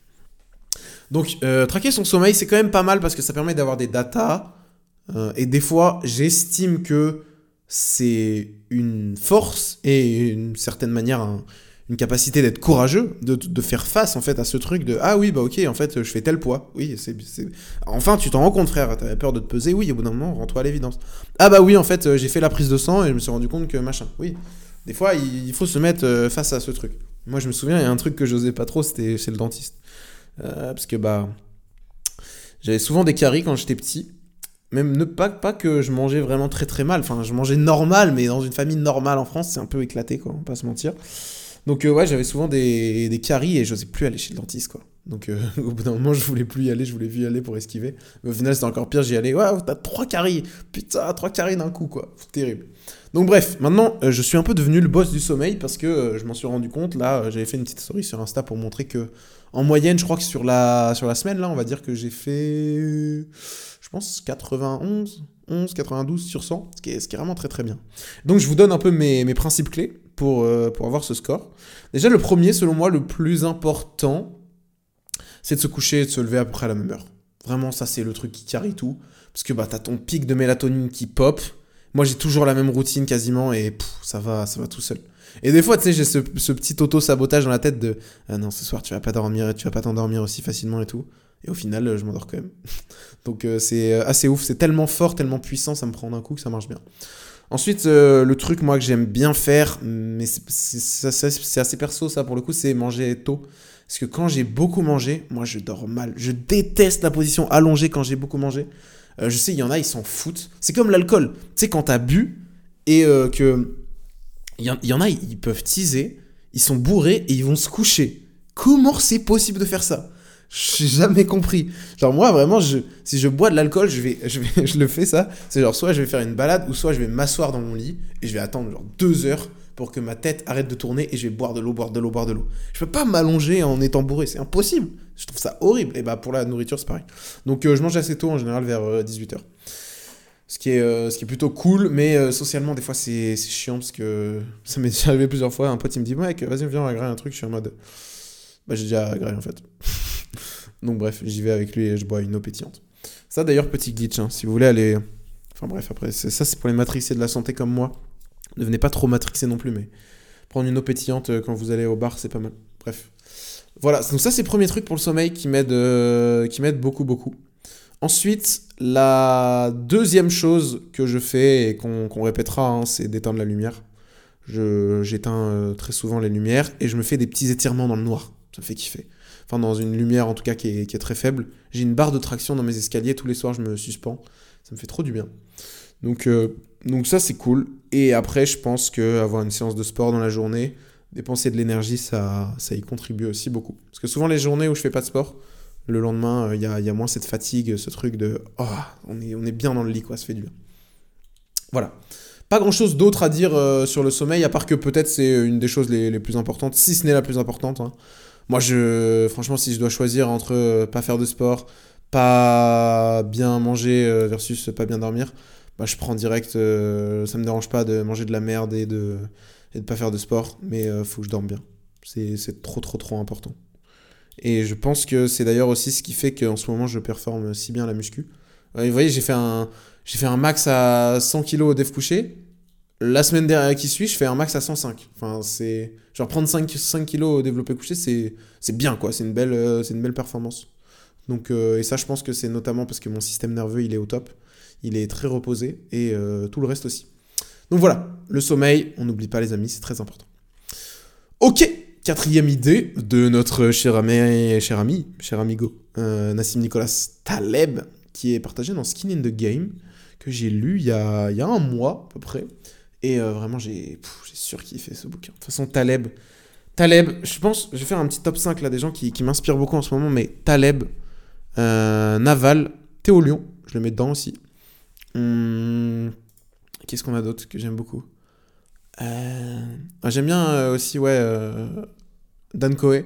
Donc, euh, traquer son sommeil, c'est quand même pas mal parce que ça permet d'avoir des datas. Euh, et des fois, j'estime que c'est une force et une certaine manière un- une capacité d'être courageux, de, de faire face en fait à ce truc de ah oui bah ok en fait je fais tel poids, oui c'est, c'est... enfin tu t'en rends compte frère, t'avais peur de te peser, oui au bout d'un moment rends-toi à l'évidence, ah bah oui en fait euh, j'ai fait la prise de sang et je me suis rendu compte que machin, oui des fois il, il faut se mettre euh, face à ce truc. Moi je me souviens il y a un truc que j'osais pas trop, c'était chez le dentiste. Euh, parce que bah j'avais souvent des caries quand j'étais petit. Même ne pas, pas que je mangeais vraiment très très mal. Enfin, je mangeais normal, mais dans une famille normale en France, c'est un peu éclaté, quoi, on va pas se mentir. Donc, euh, ouais, j'avais souvent des, des caries et j'osais plus aller chez le dentiste, quoi. Donc, euh, au bout d'un moment, je voulais plus y aller, je voulais plus y aller pour esquiver. Mais au final, c'était encore pire, j'y allais. Ouais, t'as trois caries. Putain, trois caries d'un coup, quoi. C'est terrible. Donc, bref, maintenant, euh, je suis un peu devenu le boss du sommeil parce que euh, je m'en suis rendu compte. Là, euh, j'avais fait une petite story sur Insta pour montrer que, en moyenne, je crois que sur la, sur la semaine, là, on va dire que j'ai fait, je pense, quatre-vingt-onze, onze, quatre-vingt-douze sur cent, ce qui est, ce qui est vraiment très très bien. Donc, je vous donne un peu mes, mes principes clés pour, euh, pour avoir ce score. Déjà, le premier, selon moi, le plus important, c'est de se coucher et de se lever à peu près à la même heure. Vraiment, ça, c'est le truc qui carry tout. Parce que bah, t'as ton pic de mélatonine qui pop. Moi, j'ai toujours la même routine quasiment et pff, ça va, ça va tout seul. Et des fois, tu sais, j'ai ce, ce petit auto-sabotage dans la tête de ah non, ce soir, tu vas pas dormir, tu vas pas t'endormir aussi facilement et tout. Et au final, euh, je m'endors quand même. Donc, euh, c'est euh, assez ouf. C'est tellement fort, tellement puissant, ça me prend d'un coup que ça marche bien. Ensuite, euh, le truc, moi, que j'aime bien faire, mais c'est, c'est, c'est, c'est- c'est assez perso, ça, pour le coup, c'est manger tôt. Parce que quand j'ai beaucoup mangé, moi, je dors mal. Je déteste la position allongée quand j'ai beaucoup mangé. Euh, je sais, il y en a, ils s'en foutent. C'est comme l'alcool. Tu sais, quand t'as bu et euh, que... Il y, en- il y en a, ils ils peuvent teaser, ils sont bourrés et ils vont se coucher. Comment c'est possible de faire ça? J'ai jamais compris. Genre moi vraiment, je, si je bois de l'alcool, je vais, je vais, je le fais ça. C'est genre soit je vais faire une balade ou soit je vais m'asseoir dans mon lit et je vais attendre genre deux heures pour que ma tête arrête de tourner et je vais boire de l'eau, boire de l'eau, boire de l'eau. Je peux pas m'allonger en étant bourré, c'est impossible. Je trouve ça horrible. Et bah pour la nourriture c'est pareil. Donc euh, je mange assez tôt en général vers euh, dix-huit heures. Ce qui est, euh, ce qui est plutôt cool, mais euh, socialement, des fois, c'est, c'est chiant parce que ça m'est déjà arrivé plusieurs fois. Un pote, il me dit, mec, vas-y, viens, on va grailler un truc. Je suis en mode, bah, j'ai déjà graillé en fait. Donc, bref, j'y vais avec lui et je bois une eau pétillante. Ça, d'ailleurs, petit glitch, hein, si vous voulez aller. Enfin, bref, après, c'est, ça, c'est pour les matrixés de la santé comme moi. Ne devenez pas trop matrixés non plus, mais prendre une eau pétillante euh, quand vous allez au bar, c'est pas mal. Bref. Voilà, donc ça, c'est le premier truc pour le sommeil qui m'aide, euh, qui m'aide beaucoup, beaucoup. Ensuite, la deuxième chose que je fais et qu'on, qu'on répétera, hein, c'est d'éteindre la lumière. Je, j'éteins euh, très souvent les lumières et je me fais des petits étirements dans le noir. Ça me fait kiffer. Enfin, dans une lumière en tout cas qui est, qui est très faible. J'ai une barre de traction dans mes escaliers. Tous les soirs, je me suspends. Ça me fait trop du bien. Donc, euh, donc ça, c'est cool. Et après, je pense qu'avoir une séance de sport dans la journée, dépenser de l'énergie, ça, ça y contribue aussi beaucoup. Parce que souvent, les journées où je fais pas de sport, le lendemain, il euh, y, a, y a moins cette fatigue, ce truc de oh, on est, on est bien dans le lit, quoi, ça fait du bien. Voilà. Pas grand chose d'autre à dire euh, sur le sommeil, à part que peut-être c'est une des choses les, les plus importantes, si ce n'est la plus importante. Hein. Moi, je, franchement, si je dois choisir entre euh, pas faire de sport, pas bien manger euh, versus pas bien dormir, bah, je prends direct. Euh, ça me dérange pas de manger de la merde et de, et de pas faire de sport, mais euh, faut que je dorme bien. C'est, c'est trop, trop, trop important. Et je pense que c'est d'ailleurs aussi ce qui fait qu'en ce moment je performe si bien à la muscu. Euh, vous voyez, j'ai fait un, j'ai fait un max à cent kilos au déf couché. La semaine dernière qui suit, je fais un max à cent cinq. Enfin, c'est. Genre prendre cinq, cinq kilos au développé couché, c'est, c'est bien quoi. C'est une belle, euh, c'est une belle performance. Donc, euh, et ça, je pense que c'est notamment parce que mon système nerveux, il est au top. Il est très reposé et euh, tout le reste aussi. Donc voilà, le sommeil, on n'oublie pas les amis, c'est très important. Ok, quatrième idée de notre cher ami, cher ami, cher amigo, euh, Nassim Nicolas Taleb, qui est partagé dans Skin in the Game, que j'ai lu il y a, il y a un mois à peu près. Et euh, vraiment, j'ai, pff, j'ai surkiffé ce bouquin. De toute façon, Taleb, Taleb, je pense, je vais faire un petit top cinq là, des gens qui, qui m'inspirent beaucoup en ce moment, mais Taleb, euh, Naval, Théo Lion, je le mets dedans aussi. Hum, qu'est-ce qu'on a d'autre que j'aime beaucoup euh... ah, J'aime bien euh, aussi, ouais, euh, Dan Coe.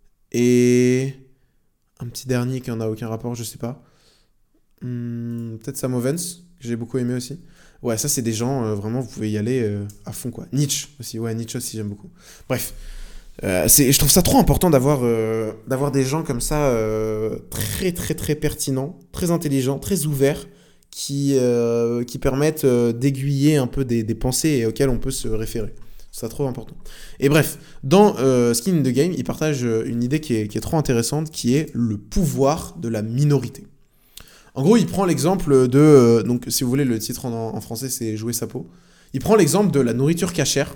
Et un petit dernier qui en a aucun rapport, je sais pas. Hum, peut-être Sam Ovens, que j'ai beaucoup aimé aussi. Ouais, ça, c'est des gens, euh, vraiment, vous pouvez y aller euh, à fond, quoi. Nietzsche aussi, ouais, Nietzsche aussi, j'aime beaucoup. Bref, euh, c'est, je trouve ça trop important d'avoir, euh, d'avoir des gens comme ça, euh, très, très, très pertinents, très intelligents, très ouverts, qui, euh, qui permettent euh, d'aiguiller un peu des, des pensées auxquelles on peut se référer. C'est trop important. Et bref, dans euh, Skin in the Game, il partage une idée qui est, qui est trop intéressante, qui est le pouvoir de la minorité. En gros, il prend l'exemple de... Euh, donc, si vous voulez, le titre en, en français, c'est Jouer sa peau. Il prend l'exemple de la nourriture cachère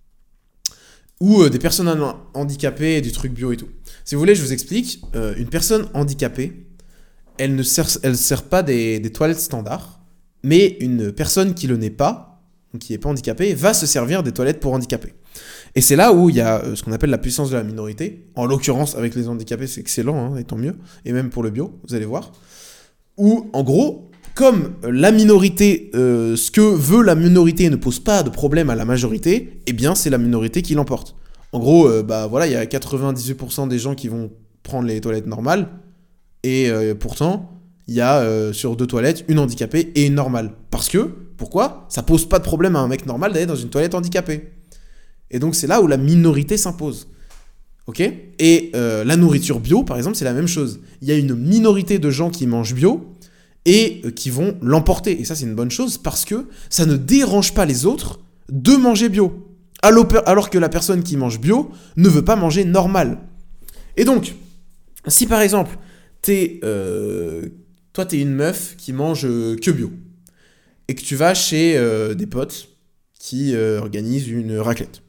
ou euh, des personnes handicapées et du truc bio et tout. Si vous voulez, je vous explique. Euh, une personne handicapée, elle ne sert, elle sert pas des, des toilettes standards, mais une personne qui le n'est pas, qui n'est pas handicapée, va se servir des toilettes pour handicapés. Et c'est là où il y a euh, ce qu'on appelle la puissance de la minorité. En l'occurrence, avec les handicapés, c'est excellent, hein, et tant mieux. Et même pour le bio, vous allez voir. Où, en gros, comme la minorité, euh, ce que veut la minorité ne pose pas de problème à la majorité, eh bien, c'est la minorité qui l'emporte. En gros, euh, bah voilà, il y a quatre-vingt-dix-huit pour cent des gens qui vont prendre les toilettes normales, et euh, pourtant, il y a euh, sur deux toilettes, une handicapée et une normale. Parce que, pourquoi ? Ça pose pas de problème à un mec normal d'aller dans une toilette handicapée. Et donc, c'est là où la minorité s'impose. Ok ? Et euh, la nourriture bio, par exemple, c'est la même chose. Il y a une minorité de gens qui mangent bio et euh, qui vont l'emporter. Et ça, c'est une bonne chose parce que ça ne dérange pas les autres de manger bio. Alors que la personne qui mange bio ne veut pas manger normal. Et donc, si par exemple, t'es, euh, toi, t'es une meuf qui mange euh, que bio et que tu vas chez euh, des potes qui euh, organisent une raclette.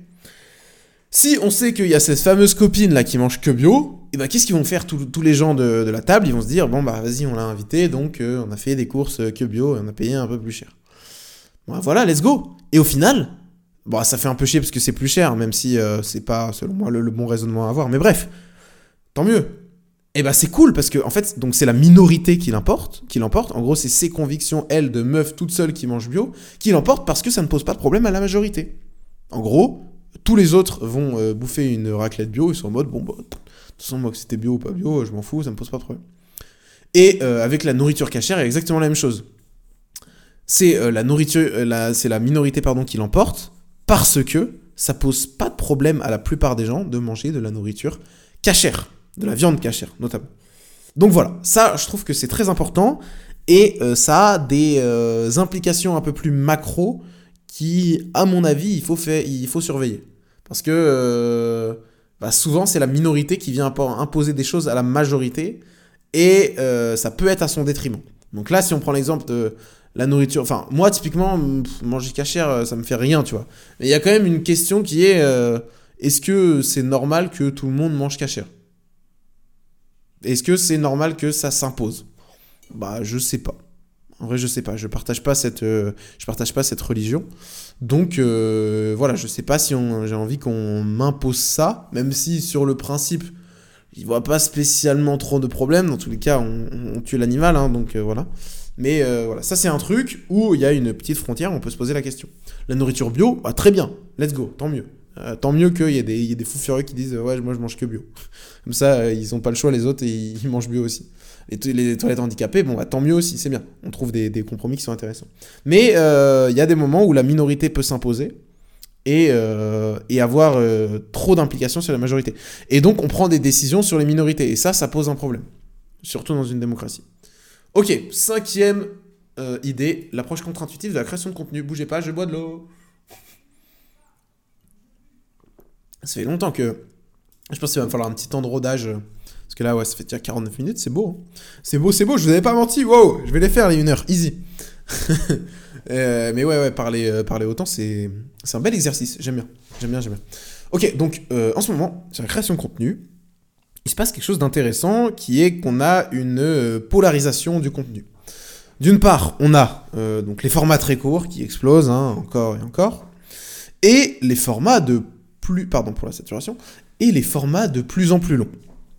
Si on sait qu'il y a cette fameuse copine là qui mange que bio, et ben qu'est-ce qu'ils vont faire tous, tous les gens de, de la table ? Ils vont se dire bon bah vas-y, on l'a invité, donc euh, on a fait des courses que bio et on a payé un peu plus cher. Bon voilà, let's go. Et au final, bon ça fait un peu chier parce que c'est plus cher, même si euh, c'est pas selon moi le, le bon raisonnement à avoir. Mais bref, tant mieux. Et ben c'est cool parce que en fait donc c'est la minorité qui l'emporte, qui l'emporte. En gros c'est ses convictions elle de meuf toute seule qui mange bio qui l'emporte parce que ça ne pose pas de problème à la majorité. En gros. Tous les autres vont euh, bouffer une raclette bio, ils sont en mode, bon, bah, de toute façon, moi, que c'était bio ou pas bio, je m'en fous, ça me pose pas de problème. Et euh, avec la nourriture cachère, il y a exactement la même chose. C'est, euh, la, nourriture, euh, la, c'est la minorité pardon, qui l'emporte, parce que ça pose pas de problème à la plupart des gens de manger de la nourriture cachère, de la viande cachère, notamment. Donc voilà, ça, je trouve que c'est très important, et euh, ça a des euh, implications un peu plus macro, qui, à mon avis, il faut, faire, il faut surveiller. Parce que euh, bah souvent, c'est la minorité qui vient imposer des choses à la majorité, et euh, ça peut être à son détriment. Donc là, si on prend l'exemple de la nourriture... Enfin, moi, typiquement, pff, manger cachère, ça me fait rien, tu vois. Mais il y a quand même une question qui est, euh, est-ce que c'est normal que tout le monde mange cachère ? Est-ce que c'est normal que ça s'impose ? Bah, je sais pas. En vrai, je sais pas. Je partage pas cette, euh, je partage pas cette religion. Donc, euh, voilà, je sais pas si on, j'ai envie qu'on m'impose ça, même si sur le principe, il voit pas spécialement trop de problèmes. Dans tous les cas, on, on tue l'animal, hein, donc euh, voilà. Mais euh, voilà, ça c'est un truc où il y a une petite frontière, on peut se poser la question. La nourriture bio, bah, très bien, let's go, tant mieux. Euh, tant mieux qu'il y ait des, il y ait des fous furieux qui disent euh, ouais, moi je mange que bio. Comme ça, euh, ils ont pas le choix, les autres, et ils, ils mangent bio aussi. Les, to- les toilettes handicapées, bon, bah, tant mieux aussi, c'est bien. On trouve des, des compromis qui sont intéressants. Mais il euh, y a des moments où la minorité peut s'imposer et, euh, et avoir euh, trop d'implications sur la majorité. Et donc, on prend des décisions sur les minorités. Et ça, ça pose un problème. Surtout dans une démocratie. Ok, cinquième euh, idée, l'approche contre-intuitive de la création de contenu. Bougez pas, je bois de l'eau. Ça fait longtemps que... Je pense qu'il va me falloir un petit temps de rodage Parce que là, ouais, ça fait déjà quarante-neuf minutes, c'est beau. Hein. C'est beau, c'est beau, je vous avais pas menti, wow, je vais les faire les une heure, easy. euh, mais ouais, ouais, parler, euh, parler autant, c'est, c'est un bel exercice, j'aime bien, j'aime bien, j'aime bien. Ok, donc euh, en ce moment, sur la création de contenu, il se passe quelque chose d'intéressant qui est qu'on a une euh, polarisation du contenu. D'une part, on a euh, donc les formats très courts qui explosent, hein, encore et encore, et les formats de plus, pardon pour la saturation, et les formats de plus en plus longs.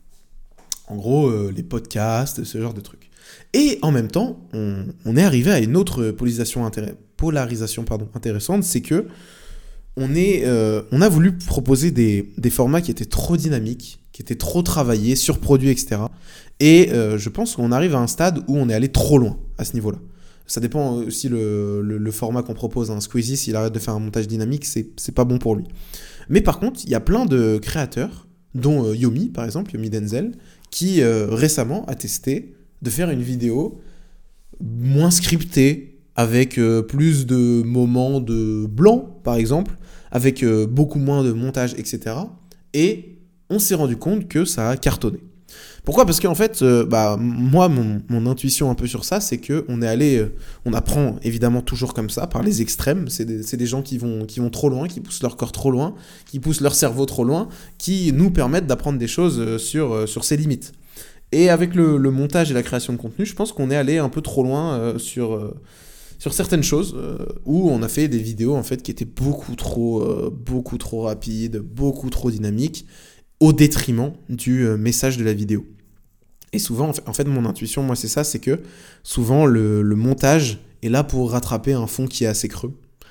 En gros, euh, les podcasts, ce genre de trucs. Et en même temps, on, on est arrivé à une autre polarisation, intéress- polarisation pardon, intéressante, c'est que on, est, euh, on a voulu proposer des, des formats qui étaient trop dynamiques, qui étaient trop travaillés, surproduits, et cetera. Et euh, je pense qu'on arrive à un stade où on est allé trop loin à ce niveau-là. Ça dépend aussi le, le, le format qu'on propose. Hein. Squeezie, s'il arrête de faire un montage dynamique, c'est, c'est pas bon pour lui. Mais par contre, il y a plein de créateurs, dont euh, Yomi, par exemple, Yomi Denzel, qui euh, récemment a testé de faire une vidéo moins scriptée, avec euh, plus de moments de blanc, par exemple, avec euh, beaucoup moins de montage, et cetera. Et on s'est rendu compte que ça a cartonné. Pourquoi ? Parce qu'en fait, euh, bah, moi, mon, mon intuition un peu sur ça, c'est qu'on est allé, euh, on apprend évidemment toujours comme ça, par les extrêmes. C'est des, c'est des gens qui vont, qui vont trop loin, qui poussent leur corps trop loin, qui poussent leur cerveau trop loin, qui nous permettent d'apprendre des choses sur, euh, sur ses limites. Et avec le, le montage et la création de contenu, je pense qu'on est allé un peu trop loin euh, sur, euh, sur certaines choses, euh, où on a fait des vidéos en fait, qui étaient beaucoup trop, euh, beaucoup trop rapides, beaucoup trop dynamiques, au détriment du euh, message de la vidéo. Et souvent, en fait, mon intuition, moi, c'est ça, c'est que souvent, le, le montage est là pour rattraper un fond qui est assez creux.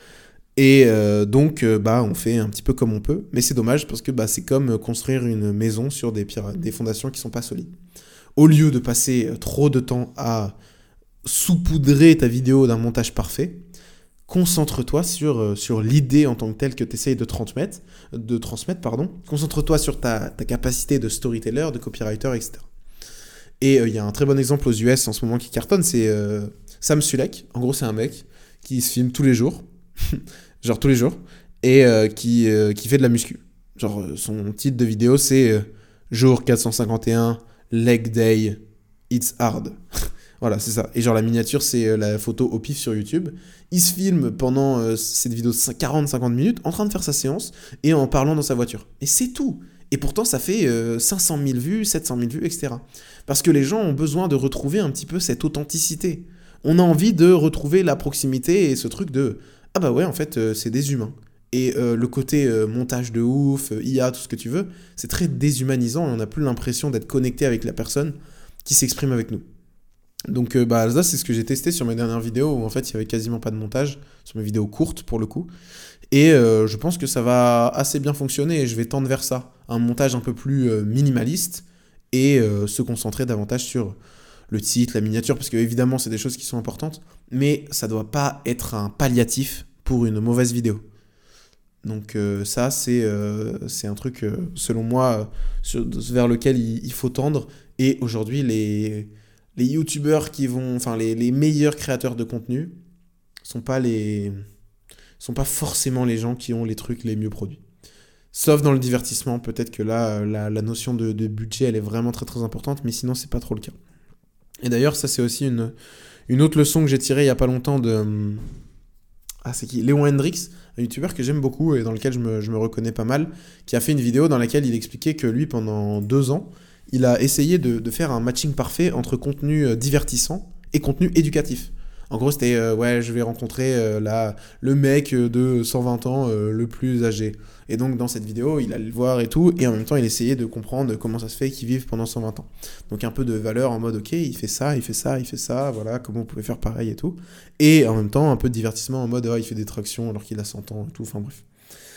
Et euh, donc, euh, bah, on fait un petit peu comme on peut. Mais c'est dommage parce que bah, c'est comme construire une maison sur des, pira- des fondations qui sont pas solides. Au lieu de passer trop de temps à saupoudrer ta vidéo d'un montage parfait, concentre-toi sur, euh, sur l'idée en tant que telle que tu essayes de transmettre, de transmettre pardon. Concentre-toi sur ta, ta capacité de storyteller, de copywriter, et cetera. Et il euh, y a un très bon exemple aux U S en ce moment qui cartonne, c'est euh, Sam Sulek. En gros, c'est un mec qui se filme tous les jours, genre tous les jours, et euh, qui, euh, qui fait de la muscu. Genre, son titre de vidéo, c'est euh, jour quatre cent cinquante et un, leg day, it's hard. Voilà, c'est ça. Et genre, la miniature, c'est euh, la photo au pif sur YouTube. Il se filme pendant euh, cette vidéo quarante à cinquante minutes en train de faire sa séance et en parlant dans sa voiture. Et c'est tout. Et pourtant, ça fait euh, cinq cent mille vues, sept cent mille vues, et cetera. Parce que les gens ont besoin de retrouver un petit peu cette authenticité. On a envie de retrouver la proximité et ce truc de « Ah bah ouais, en fait, euh, c'est des humains ». Et euh, le côté euh, montage de ouf, euh, I A, tout ce que tu veux, c'est très déshumanisant et on n'a plus l'impression d'être connecté avec la personne qui s'exprime avec nous. Donc euh, bah, ça, c'est ce que j'ai testé sur mes dernières vidéos où en fait, il n'y avait quasiment pas de montage, sur mes vidéos courtes pour le coup. Et euh, je pense que ça va assez bien fonctionner et je vais tendre vers ça. Un montage un peu plus euh, minimaliste et euh, se concentrer davantage sur le titre, la miniature, parce que évidemment c'est des choses qui sont importantes, mais ça ne doit pas être un palliatif pour une mauvaise vidéo. Donc euh, ça, c'est, euh, c'est un truc, euh, selon moi, euh, sur, vers lequel il, il faut tendre. Et aujourd'hui, les, les youtubeurs qui vont, enfin les, les meilleurs créateurs de contenu sont pas les... sont pas forcément les gens qui ont les trucs les mieux produits. Sauf dans le divertissement, peut-être que là, la, la notion de, de budget, elle est vraiment très très importante, mais sinon, c'est pas trop le cas. Et d'ailleurs, ça, c'est aussi une, une autre leçon que j'ai tirée il y a pas longtemps de... Ah, c'est qui ? Léon Hendrix, un youtubeur que j'aime beaucoup et dans lequel je me, je me reconnais pas mal, qui a fait une vidéo dans laquelle il expliquait que lui, pendant deux ans, il a essayé de, de faire un matching parfait entre contenu divertissant et contenu éducatif. En gros, c'était, euh, ouais, je vais rencontrer euh, la, le mec de cent vingt ans euh, le plus âgé. Et donc, dans cette vidéo, il allait le voir et tout, et en même temps, il essayait de comprendre comment ça se fait qu'ils vivent pendant cent vingt ans. Donc, un peu de valeur en mode, ok, il fait ça, il fait ça, il fait ça, voilà, comment vous pouvez faire pareil et tout. Et en même temps, un peu de divertissement en mode, oh, il fait des tractions alors qu'il a cent ans et tout, enfin bref.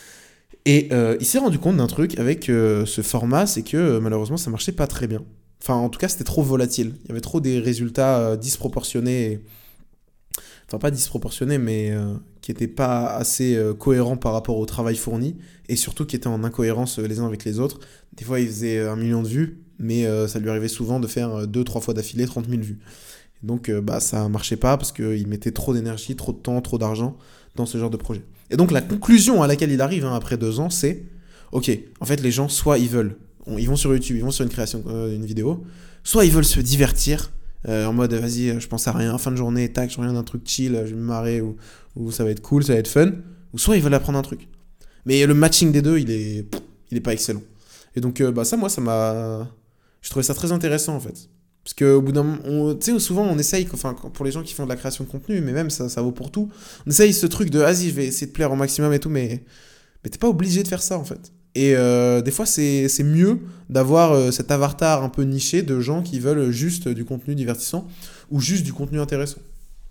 Et euh, il s'est rendu compte d'un truc avec euh, ce format, c'est que euh, malheureusement, ça marchait pas très bien. Enfin, en tout cas, c'était trop volatile. Il y avait trop des résultats euh, disproportionnés et... Enfin, pas disproportionné, mais euh, qui n'étaient pas assez euh, cohérents par rapport au travail fourni, et surtout qui étaient en incohérence euh, les uns avec les autres. Des fois, il faisait un million de vues, mais euh, ça lui arrivait souvent de faire deux, trois fois d'affilée trente mille vues. Et donc, euh, bah, ça ne marchait pas, parce qu'il mettait trop d'énergie, trop de temps, trop d'argent dans ce genre de projet. Et donc, la conclusion à laquelle il arrive, hein, après deux ans, c'est, ok, en fait, les gens, soit ils veulent, on- ils vont sur YouTube, ils vont sur une création, euh, une vidéo, soit ils veulent se divertir, euh, en mode vas-y, euh, je pense à rien, fin de journée, tac, je reviens d'un truc chill, euh, je vais me marrer, ou, ou ça va être cool, ça va être fun, ou soit ils veulent apprendre un truc. Mais le matching des deux, il est, pff, il est pas excellent. Et donc, euh, bah, ça, moi, ça m'a. Je trouvais ça très intéressant, en fait. Parce qu'au bout d'un moment, on- tu sais, souvent, on essaye, enfin, pour les gens qui font de la création de contenu, mais même ça, ça vaut pour tout, on essaye ce truc de, vas-y, je vais essayer de plaire au maximum et tout, mais, mais t'es pas obligé de faire ça, en fait. Et euh, des fois, c'est c'est mieux d'avoir euh, cet avatar un peu niché de gens qui veulent juste du contenu divertissant ou juste du contenu intéressant.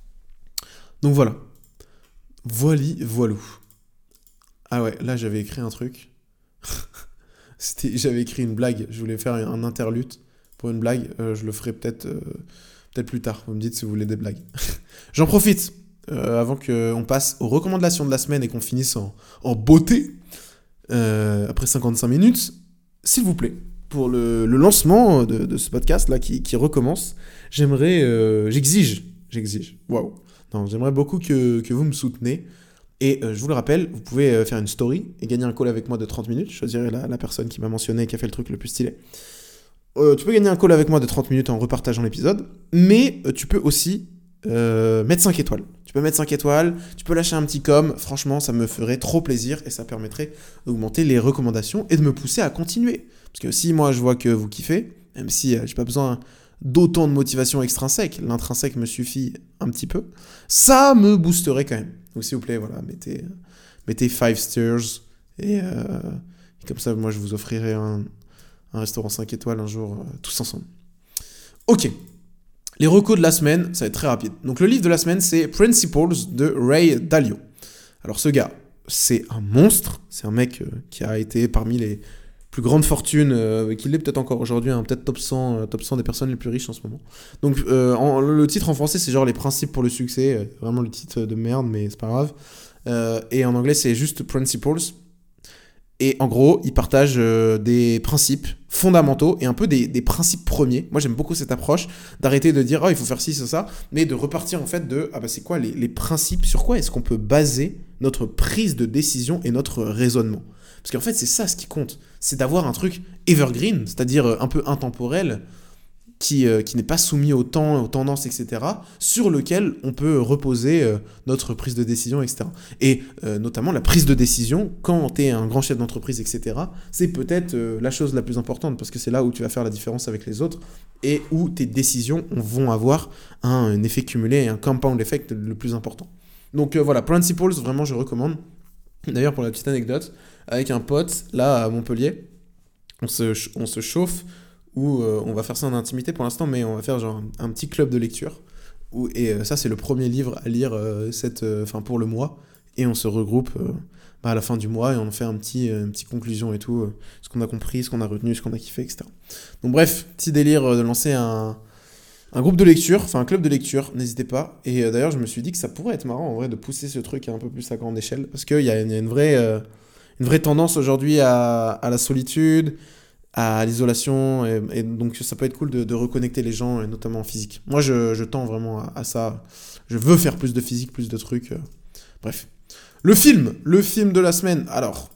Donc voilà. Voili, voilou. Ah ouais, là, j'avais écrit un truc. C'était, j'avais écrit une blague. Je voulais faire un interlude pour une blague. Euh, je le ferai peut-être euh, peut-être plus tard. Vous me dites si vous voulez des blagues. J'en profite euh, avant qu'on passe aux recommandations de la semaine et qu'on finisse en, en beauté. Euh, après cinquante-cinq minutes, s'il vous plaît, pour le, le lancement de, de ce podcast là qui, qui recommence, j'aimerais, euh, j'exige, j'exige, waouh, non, j'aimerais beaucoup que, que vous me soutenez. Et euh, je vous le rappelle, vous pouvez euh, faire une story et gagner un call avec moi de trente minutes. Je choisirai la, la personne qui m'a mentionné et qui a fait le truc le plus stylé. Euh, tu peux gagner un call avec moi de trente minutes en repartageant l'épisode, mais euh, tu peux aussi euh, mettre cinq étoiles. Tu peux mettre cinq étoiles, tu peux lâcher un petit com, franchement ça me ferait trop plaisir et ça permettrait d'augmenter les recommandations et de me pousser à continuer. Parce que si moi je vois que vous kiffez, même si euh, j'ai pas besoin d'autant de motivation extrinsèque, l'intrinsèque me suffit un petit peu, ça me boosterait quand même. Donc s'il vous plaît, voilà, mettez, mettez five stars et, euh, et comme ça moi je vous offrirai un, un restaurant cinq étoiles un jour euh, tous ensemble. Ok. Les recos de la semaine, ça va être très rapide. Donc le livre de la semaine, c'est Principles de Ray Dalio. Alors ce gars, c'est un monstre. C'est un mec euh, qui a été parmi les plus grandes fortunes, euh, qu'il est peut-être encore aujourd'hui, hein, peut-être top cent, euh, top cent des personnes les plus riches en ce moment. Donc euh, en, le titre en français, c'est genre Les principes pour le succès. Euh, vraiment le titre de merde, mais c'est pas grave. Euh, et en anglais, c'est juste Principles. Et en gros, il partage euh, des principes fondamentaux et un peu des, des principes premiers. Moi, j'aime beaucoup cette approche d'arrêter de dire « Oh, il faut faire ci, ça, ça », mais de repartir en fait de « Ah bah c'est quoi les, les principes, sur quoi est-ce qu'on peut baser notre prise de décision et notre raisonnement ?» Parce qu'en fait, c'est ça ce qui compte. C'est d'avoir un truc evergreen, c'est-à-dire euh, un peu intemporel, qui, euh, qui n'est pas soumis au temps, aux tendances, et cetera, sur lequel on peut reposer euh, notre prise de décision, et cetera. Et euh, notamment la prise de décision, quand tu es un grand chef d'entreprise, et cetera, c'est peut-être euh, la chose la plus importante, parce que c'est là où tu vas faire la différence avec les autres, et où tes décisions vont avoir un, un effet cumulé, un compound effect le plus important. Donc euh, voilà, Principles, vraiment je recommande. D'ailleurs, pour la petite anecdote, avec un pote, là, à Montpellier, on se, on se chauffe, où euh, on va faire ça en intimité pour l'instant, mais on va faire genre un, un petit club de lecture. Où, et euh, ça, c'est le premier livre à lire euh, cette, euh, pour le mois. Et on se regroupe euh, bah, à la fin du mois et on fait un petit, euh, une petite conclusion et tout. Euh, ce qu'on a compris, ce qu'on a retenu, ce qu'on a kiffé, et cetera. Donc bref, petit délire euh, de lancer un, un groupe de lecture, enfin un club de lecture, n'hésitez pas. Et euh, d'ailleurs, je me suis dit que ça pourrait être marrant en vrai de pousser ce truc à un peu plus à grande échelle. Parce qu'il y a, y a une, vraie, euh, une vraie tendance aujourd'hui à, à la solitude, à l'isolation, et, et donc ça peut être cool de, de reconnecter les gens, et notamment en physique. Moi, je, je tends vraiment à, à ça. Je veux faire plus de physique, plus de trucs. euh, Bref. Le film, le film de la semaine. Alors,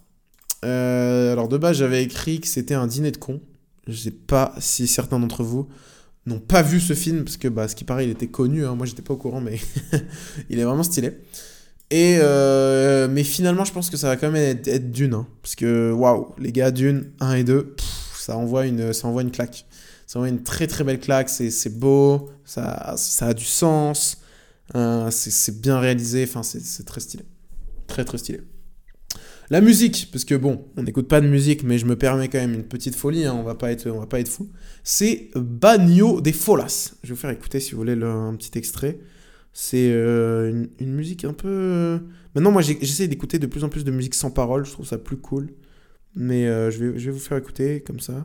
euh, alors de base, j'avais écrit que c'était un dîner de cons. Je sais pas si certains d'entre vous n'ont pas vu ce film, parce que, bah, ce qui paraît, il était connu. Hein. Moi, j'étais pas au courant, mais il est vraiment stylé. Et euh, mais finalement, je pense que ça va quand même être, être Dune. Hein, parce que, waouh, les gars, Dune un et deux, pff, ça, envoie une, ça envoie une claque. Ça envoie une très très belle claque. C'est, c'est beau, ça, ça a du sens, euh, c'est, c'est bien réalisé. Enfin, c'est, c'est très stylé. Très très stylé. La musique, parce que bon, on n'écoute pas de musique, mais je me permets quand même une petite folie, hein, on va pas être, on va pas être fou. C'est Bagno des Folas. Je vais vous faire écouter si vous voulez le, un petit extrait. C'est euh, une, une musique un peu... euh, Maintenant, moi, j'ai- j'essaie d'écouter de plus en plus de musique sans parole, je trouve ça plus cool. Mais euh, je vais, je vais vous faire écouter comme ça.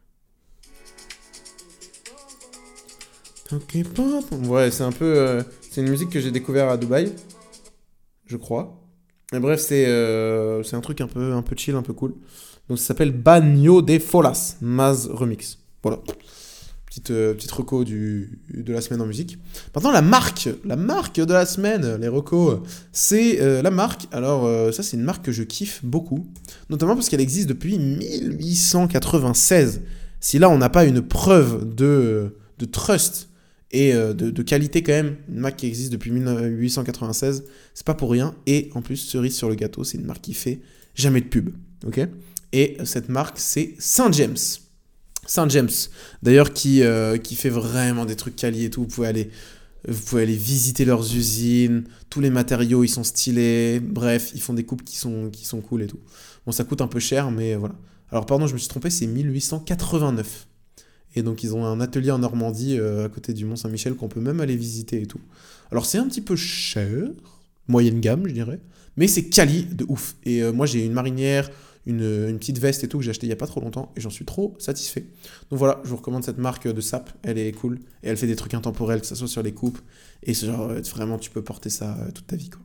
Ok, pop. Ouais, c'est un peu... euh, c'est une musique que j'ai découvert à Dubaï, je crois. Mais bref, c'est euh, c'est un truc un peu, un peu chill, un peu cool. Donc ça s'appelle Bagno de Folas, Maz Remix. Voilà. Petite, euh, petite reco du, de la semaine en musique. Maintenant, la marque, la marque de la semaine, les recos, c'est euh, la marque. Alors, euh, ça, c'est une marque que je kiffe beaucoup, notamment parce qu'elle existe depuis mille huit cent quatre-vingt-seize. Si là, on n'a pas une preuve de, de trust et euh, de, de qualité quand même, une marque qui existe depuis mille huit cent quatre-vingt-seize, c'est pas pour rien. Et en plus, cerise sur le gâteau, c'est une marque qui fait jamais de pub. Ok ? Et cette marque, c'est Saint James. Saint James, d'ailleurs, qui, euh, qui fait vraiment des trucs quali et tout. Vous pouvez aller, vous pouvez aller visiter leurs usines. Tous les matériaux, ils sont stylés. Bref, ils font des coupes qui sont, qui sont cool et tout. Bon, ça coûte un peu cher, mais voilà. Alors, pardon, je me suis trompé, c'est mille huit cent quatre-vingt-neuf. Et donc, ils ont un atelier en Normandie, euh, à côté du Mont-Saint-Michel, qu'on peut même aller visiter et tout. Alors, c'est un petit peu cher, moyenne gamme, je dirais. Mais c'est quali de ouf. Et euh, moi, j'ai une marinière... Une, une petite veste et tout que j'ai acheté il n'y a pas trop longtemps et j'en suis trop satisfait. Donc voilà, je vous recommande cette marque de sap, elle est cool et elle fait des trucs intemporels, que ce soit sur les coupes et c'est genre vraiment tu peux porter ça euh, toute ta vie quoi.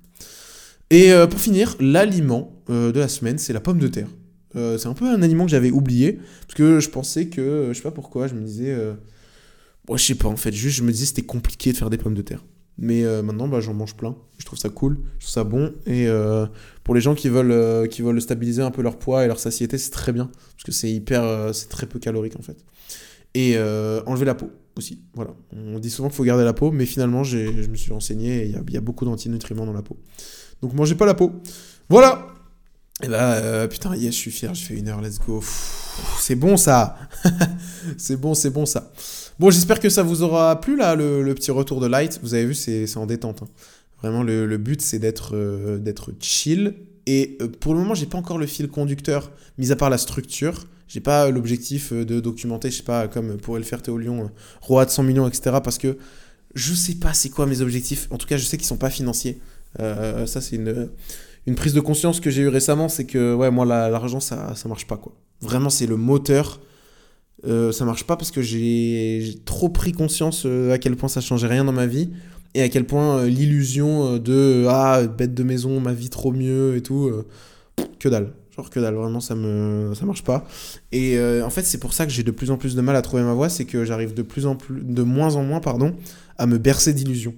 Et euh, pour finir, l'aliment euh, de la semaine, c'est la pomme de terre. Euh, c'est un peu un aliment que j'avais oublié parce que je pensais que, je sais pas pourquoi, je me disais, euh, bon, je sais pas en fait, juste je me disais c'était compliqué de faire des pommes de terre. Mais euh, maintenant, bah, j'en mange plein. Je trouve ça cool, je trouve ça bon. Et euh, pour les gens qui veulent, euh, qui veulent stabiliser un peu leur poids et leur satiété, c'est très bien. Parce que c'est hyper, euh, c'est très peu calorique en fait. Et euh, enlever la peau aussi. Voilà. On dit souvent qu'il faut garder la peau, mais finalement, j'ai, je me suis renseigné et il y a, y a beaucoup d'antinutriments dans la peau. Donc mangez pas la peau. Voilà. Et bah euh, putain, yes, je suis fier, j'ai fait une heure, let's go. Pff, c'est bon ça. c'est bon, c'est bon ça. Bon, j'espère que ça vous aura plu là, le, le petit retour de Light. Vous avez vu, c'est, c'est en détente. Hein. Vraiment, le, le but, c'est d'être, euh, d'être chill. Et euh, pour le moment, j'ai pas encore le fil conducteur, mis à part la structure. J'ai pas l'objectif de documenter, je sais pas, comme pourrait le faire Théo Lyon, euh, roi de cent millions, et cetera. Parce que je sais pas c'est quoi mes objectifs. En tout cas, je sais qu'ils sont pas financiers. Euh, ça, c'est une, une prise de conscience que j'ai eue récemment. C'est que, ouais, moi, la, l'argent, ça, ça marche pas, quoi. Vraiment, c'est le moteur. Euh, ça marche pas parce que j'ai, j'ai trop pris conscience euh, à quel point ça changeait rien dans ma vie et à quel point euh, l'illusion euh, de ah bête de maison, ma vie trop mieux et tout, euh, que dalle, genre que dalle, vraiment ça me ça marche pas. Et euh, en fait c'est pour ça que j'ai de plus en plus de mal à trouver ma voie, c'est que j'arrive de plus en plus de moins en moins pardon à me bercer d'illusions.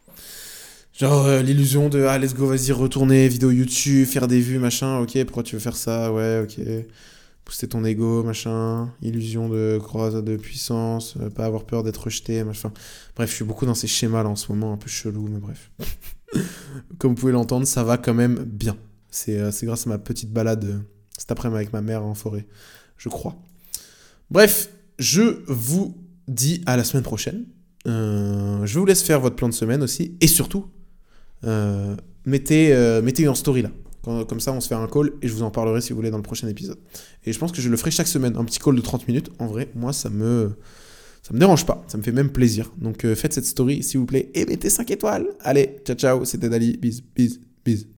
Genre euh, l'illusion de ah let's go vas-y retourner vidéo YouTube, faire des vues machin, ok pourquoi tu veux faire ça, ouais ok. Booster ton ego, machin, illusion de croisade de puissance, euh, pas avoir peur d'être rejeté, machin. Bref, je suis beaucoup dans ces schémas là en ce moment, un peu chelou, mais bref. Comme vous pouvez l'entendre, ça va quand même bien. C'est, euh, c'est grâce à ma petite balade euh, cet après-midi avec ma mère en forêt, je crois. Bref, je vous dis à la semaine prochaine. Euh, je vous laisse faire votre plan de semaine aussi. Et surtout, euh, mettez, euh, mettez en story là. Comme ça, on se fait un call et je vous en parlerai si vous voulez dans le prochain épisode. Et je pense que je le ferai chaque semaine, un petit call de trente minutes. En vrai, moi, ça me, ça me dérange pas, ça me fait même plaisir. Donc euh, faites cette story s'il vous plaît et mettez cinq étoiles. Allez, ciao ciao, c'était Dali, bis, bis, bis.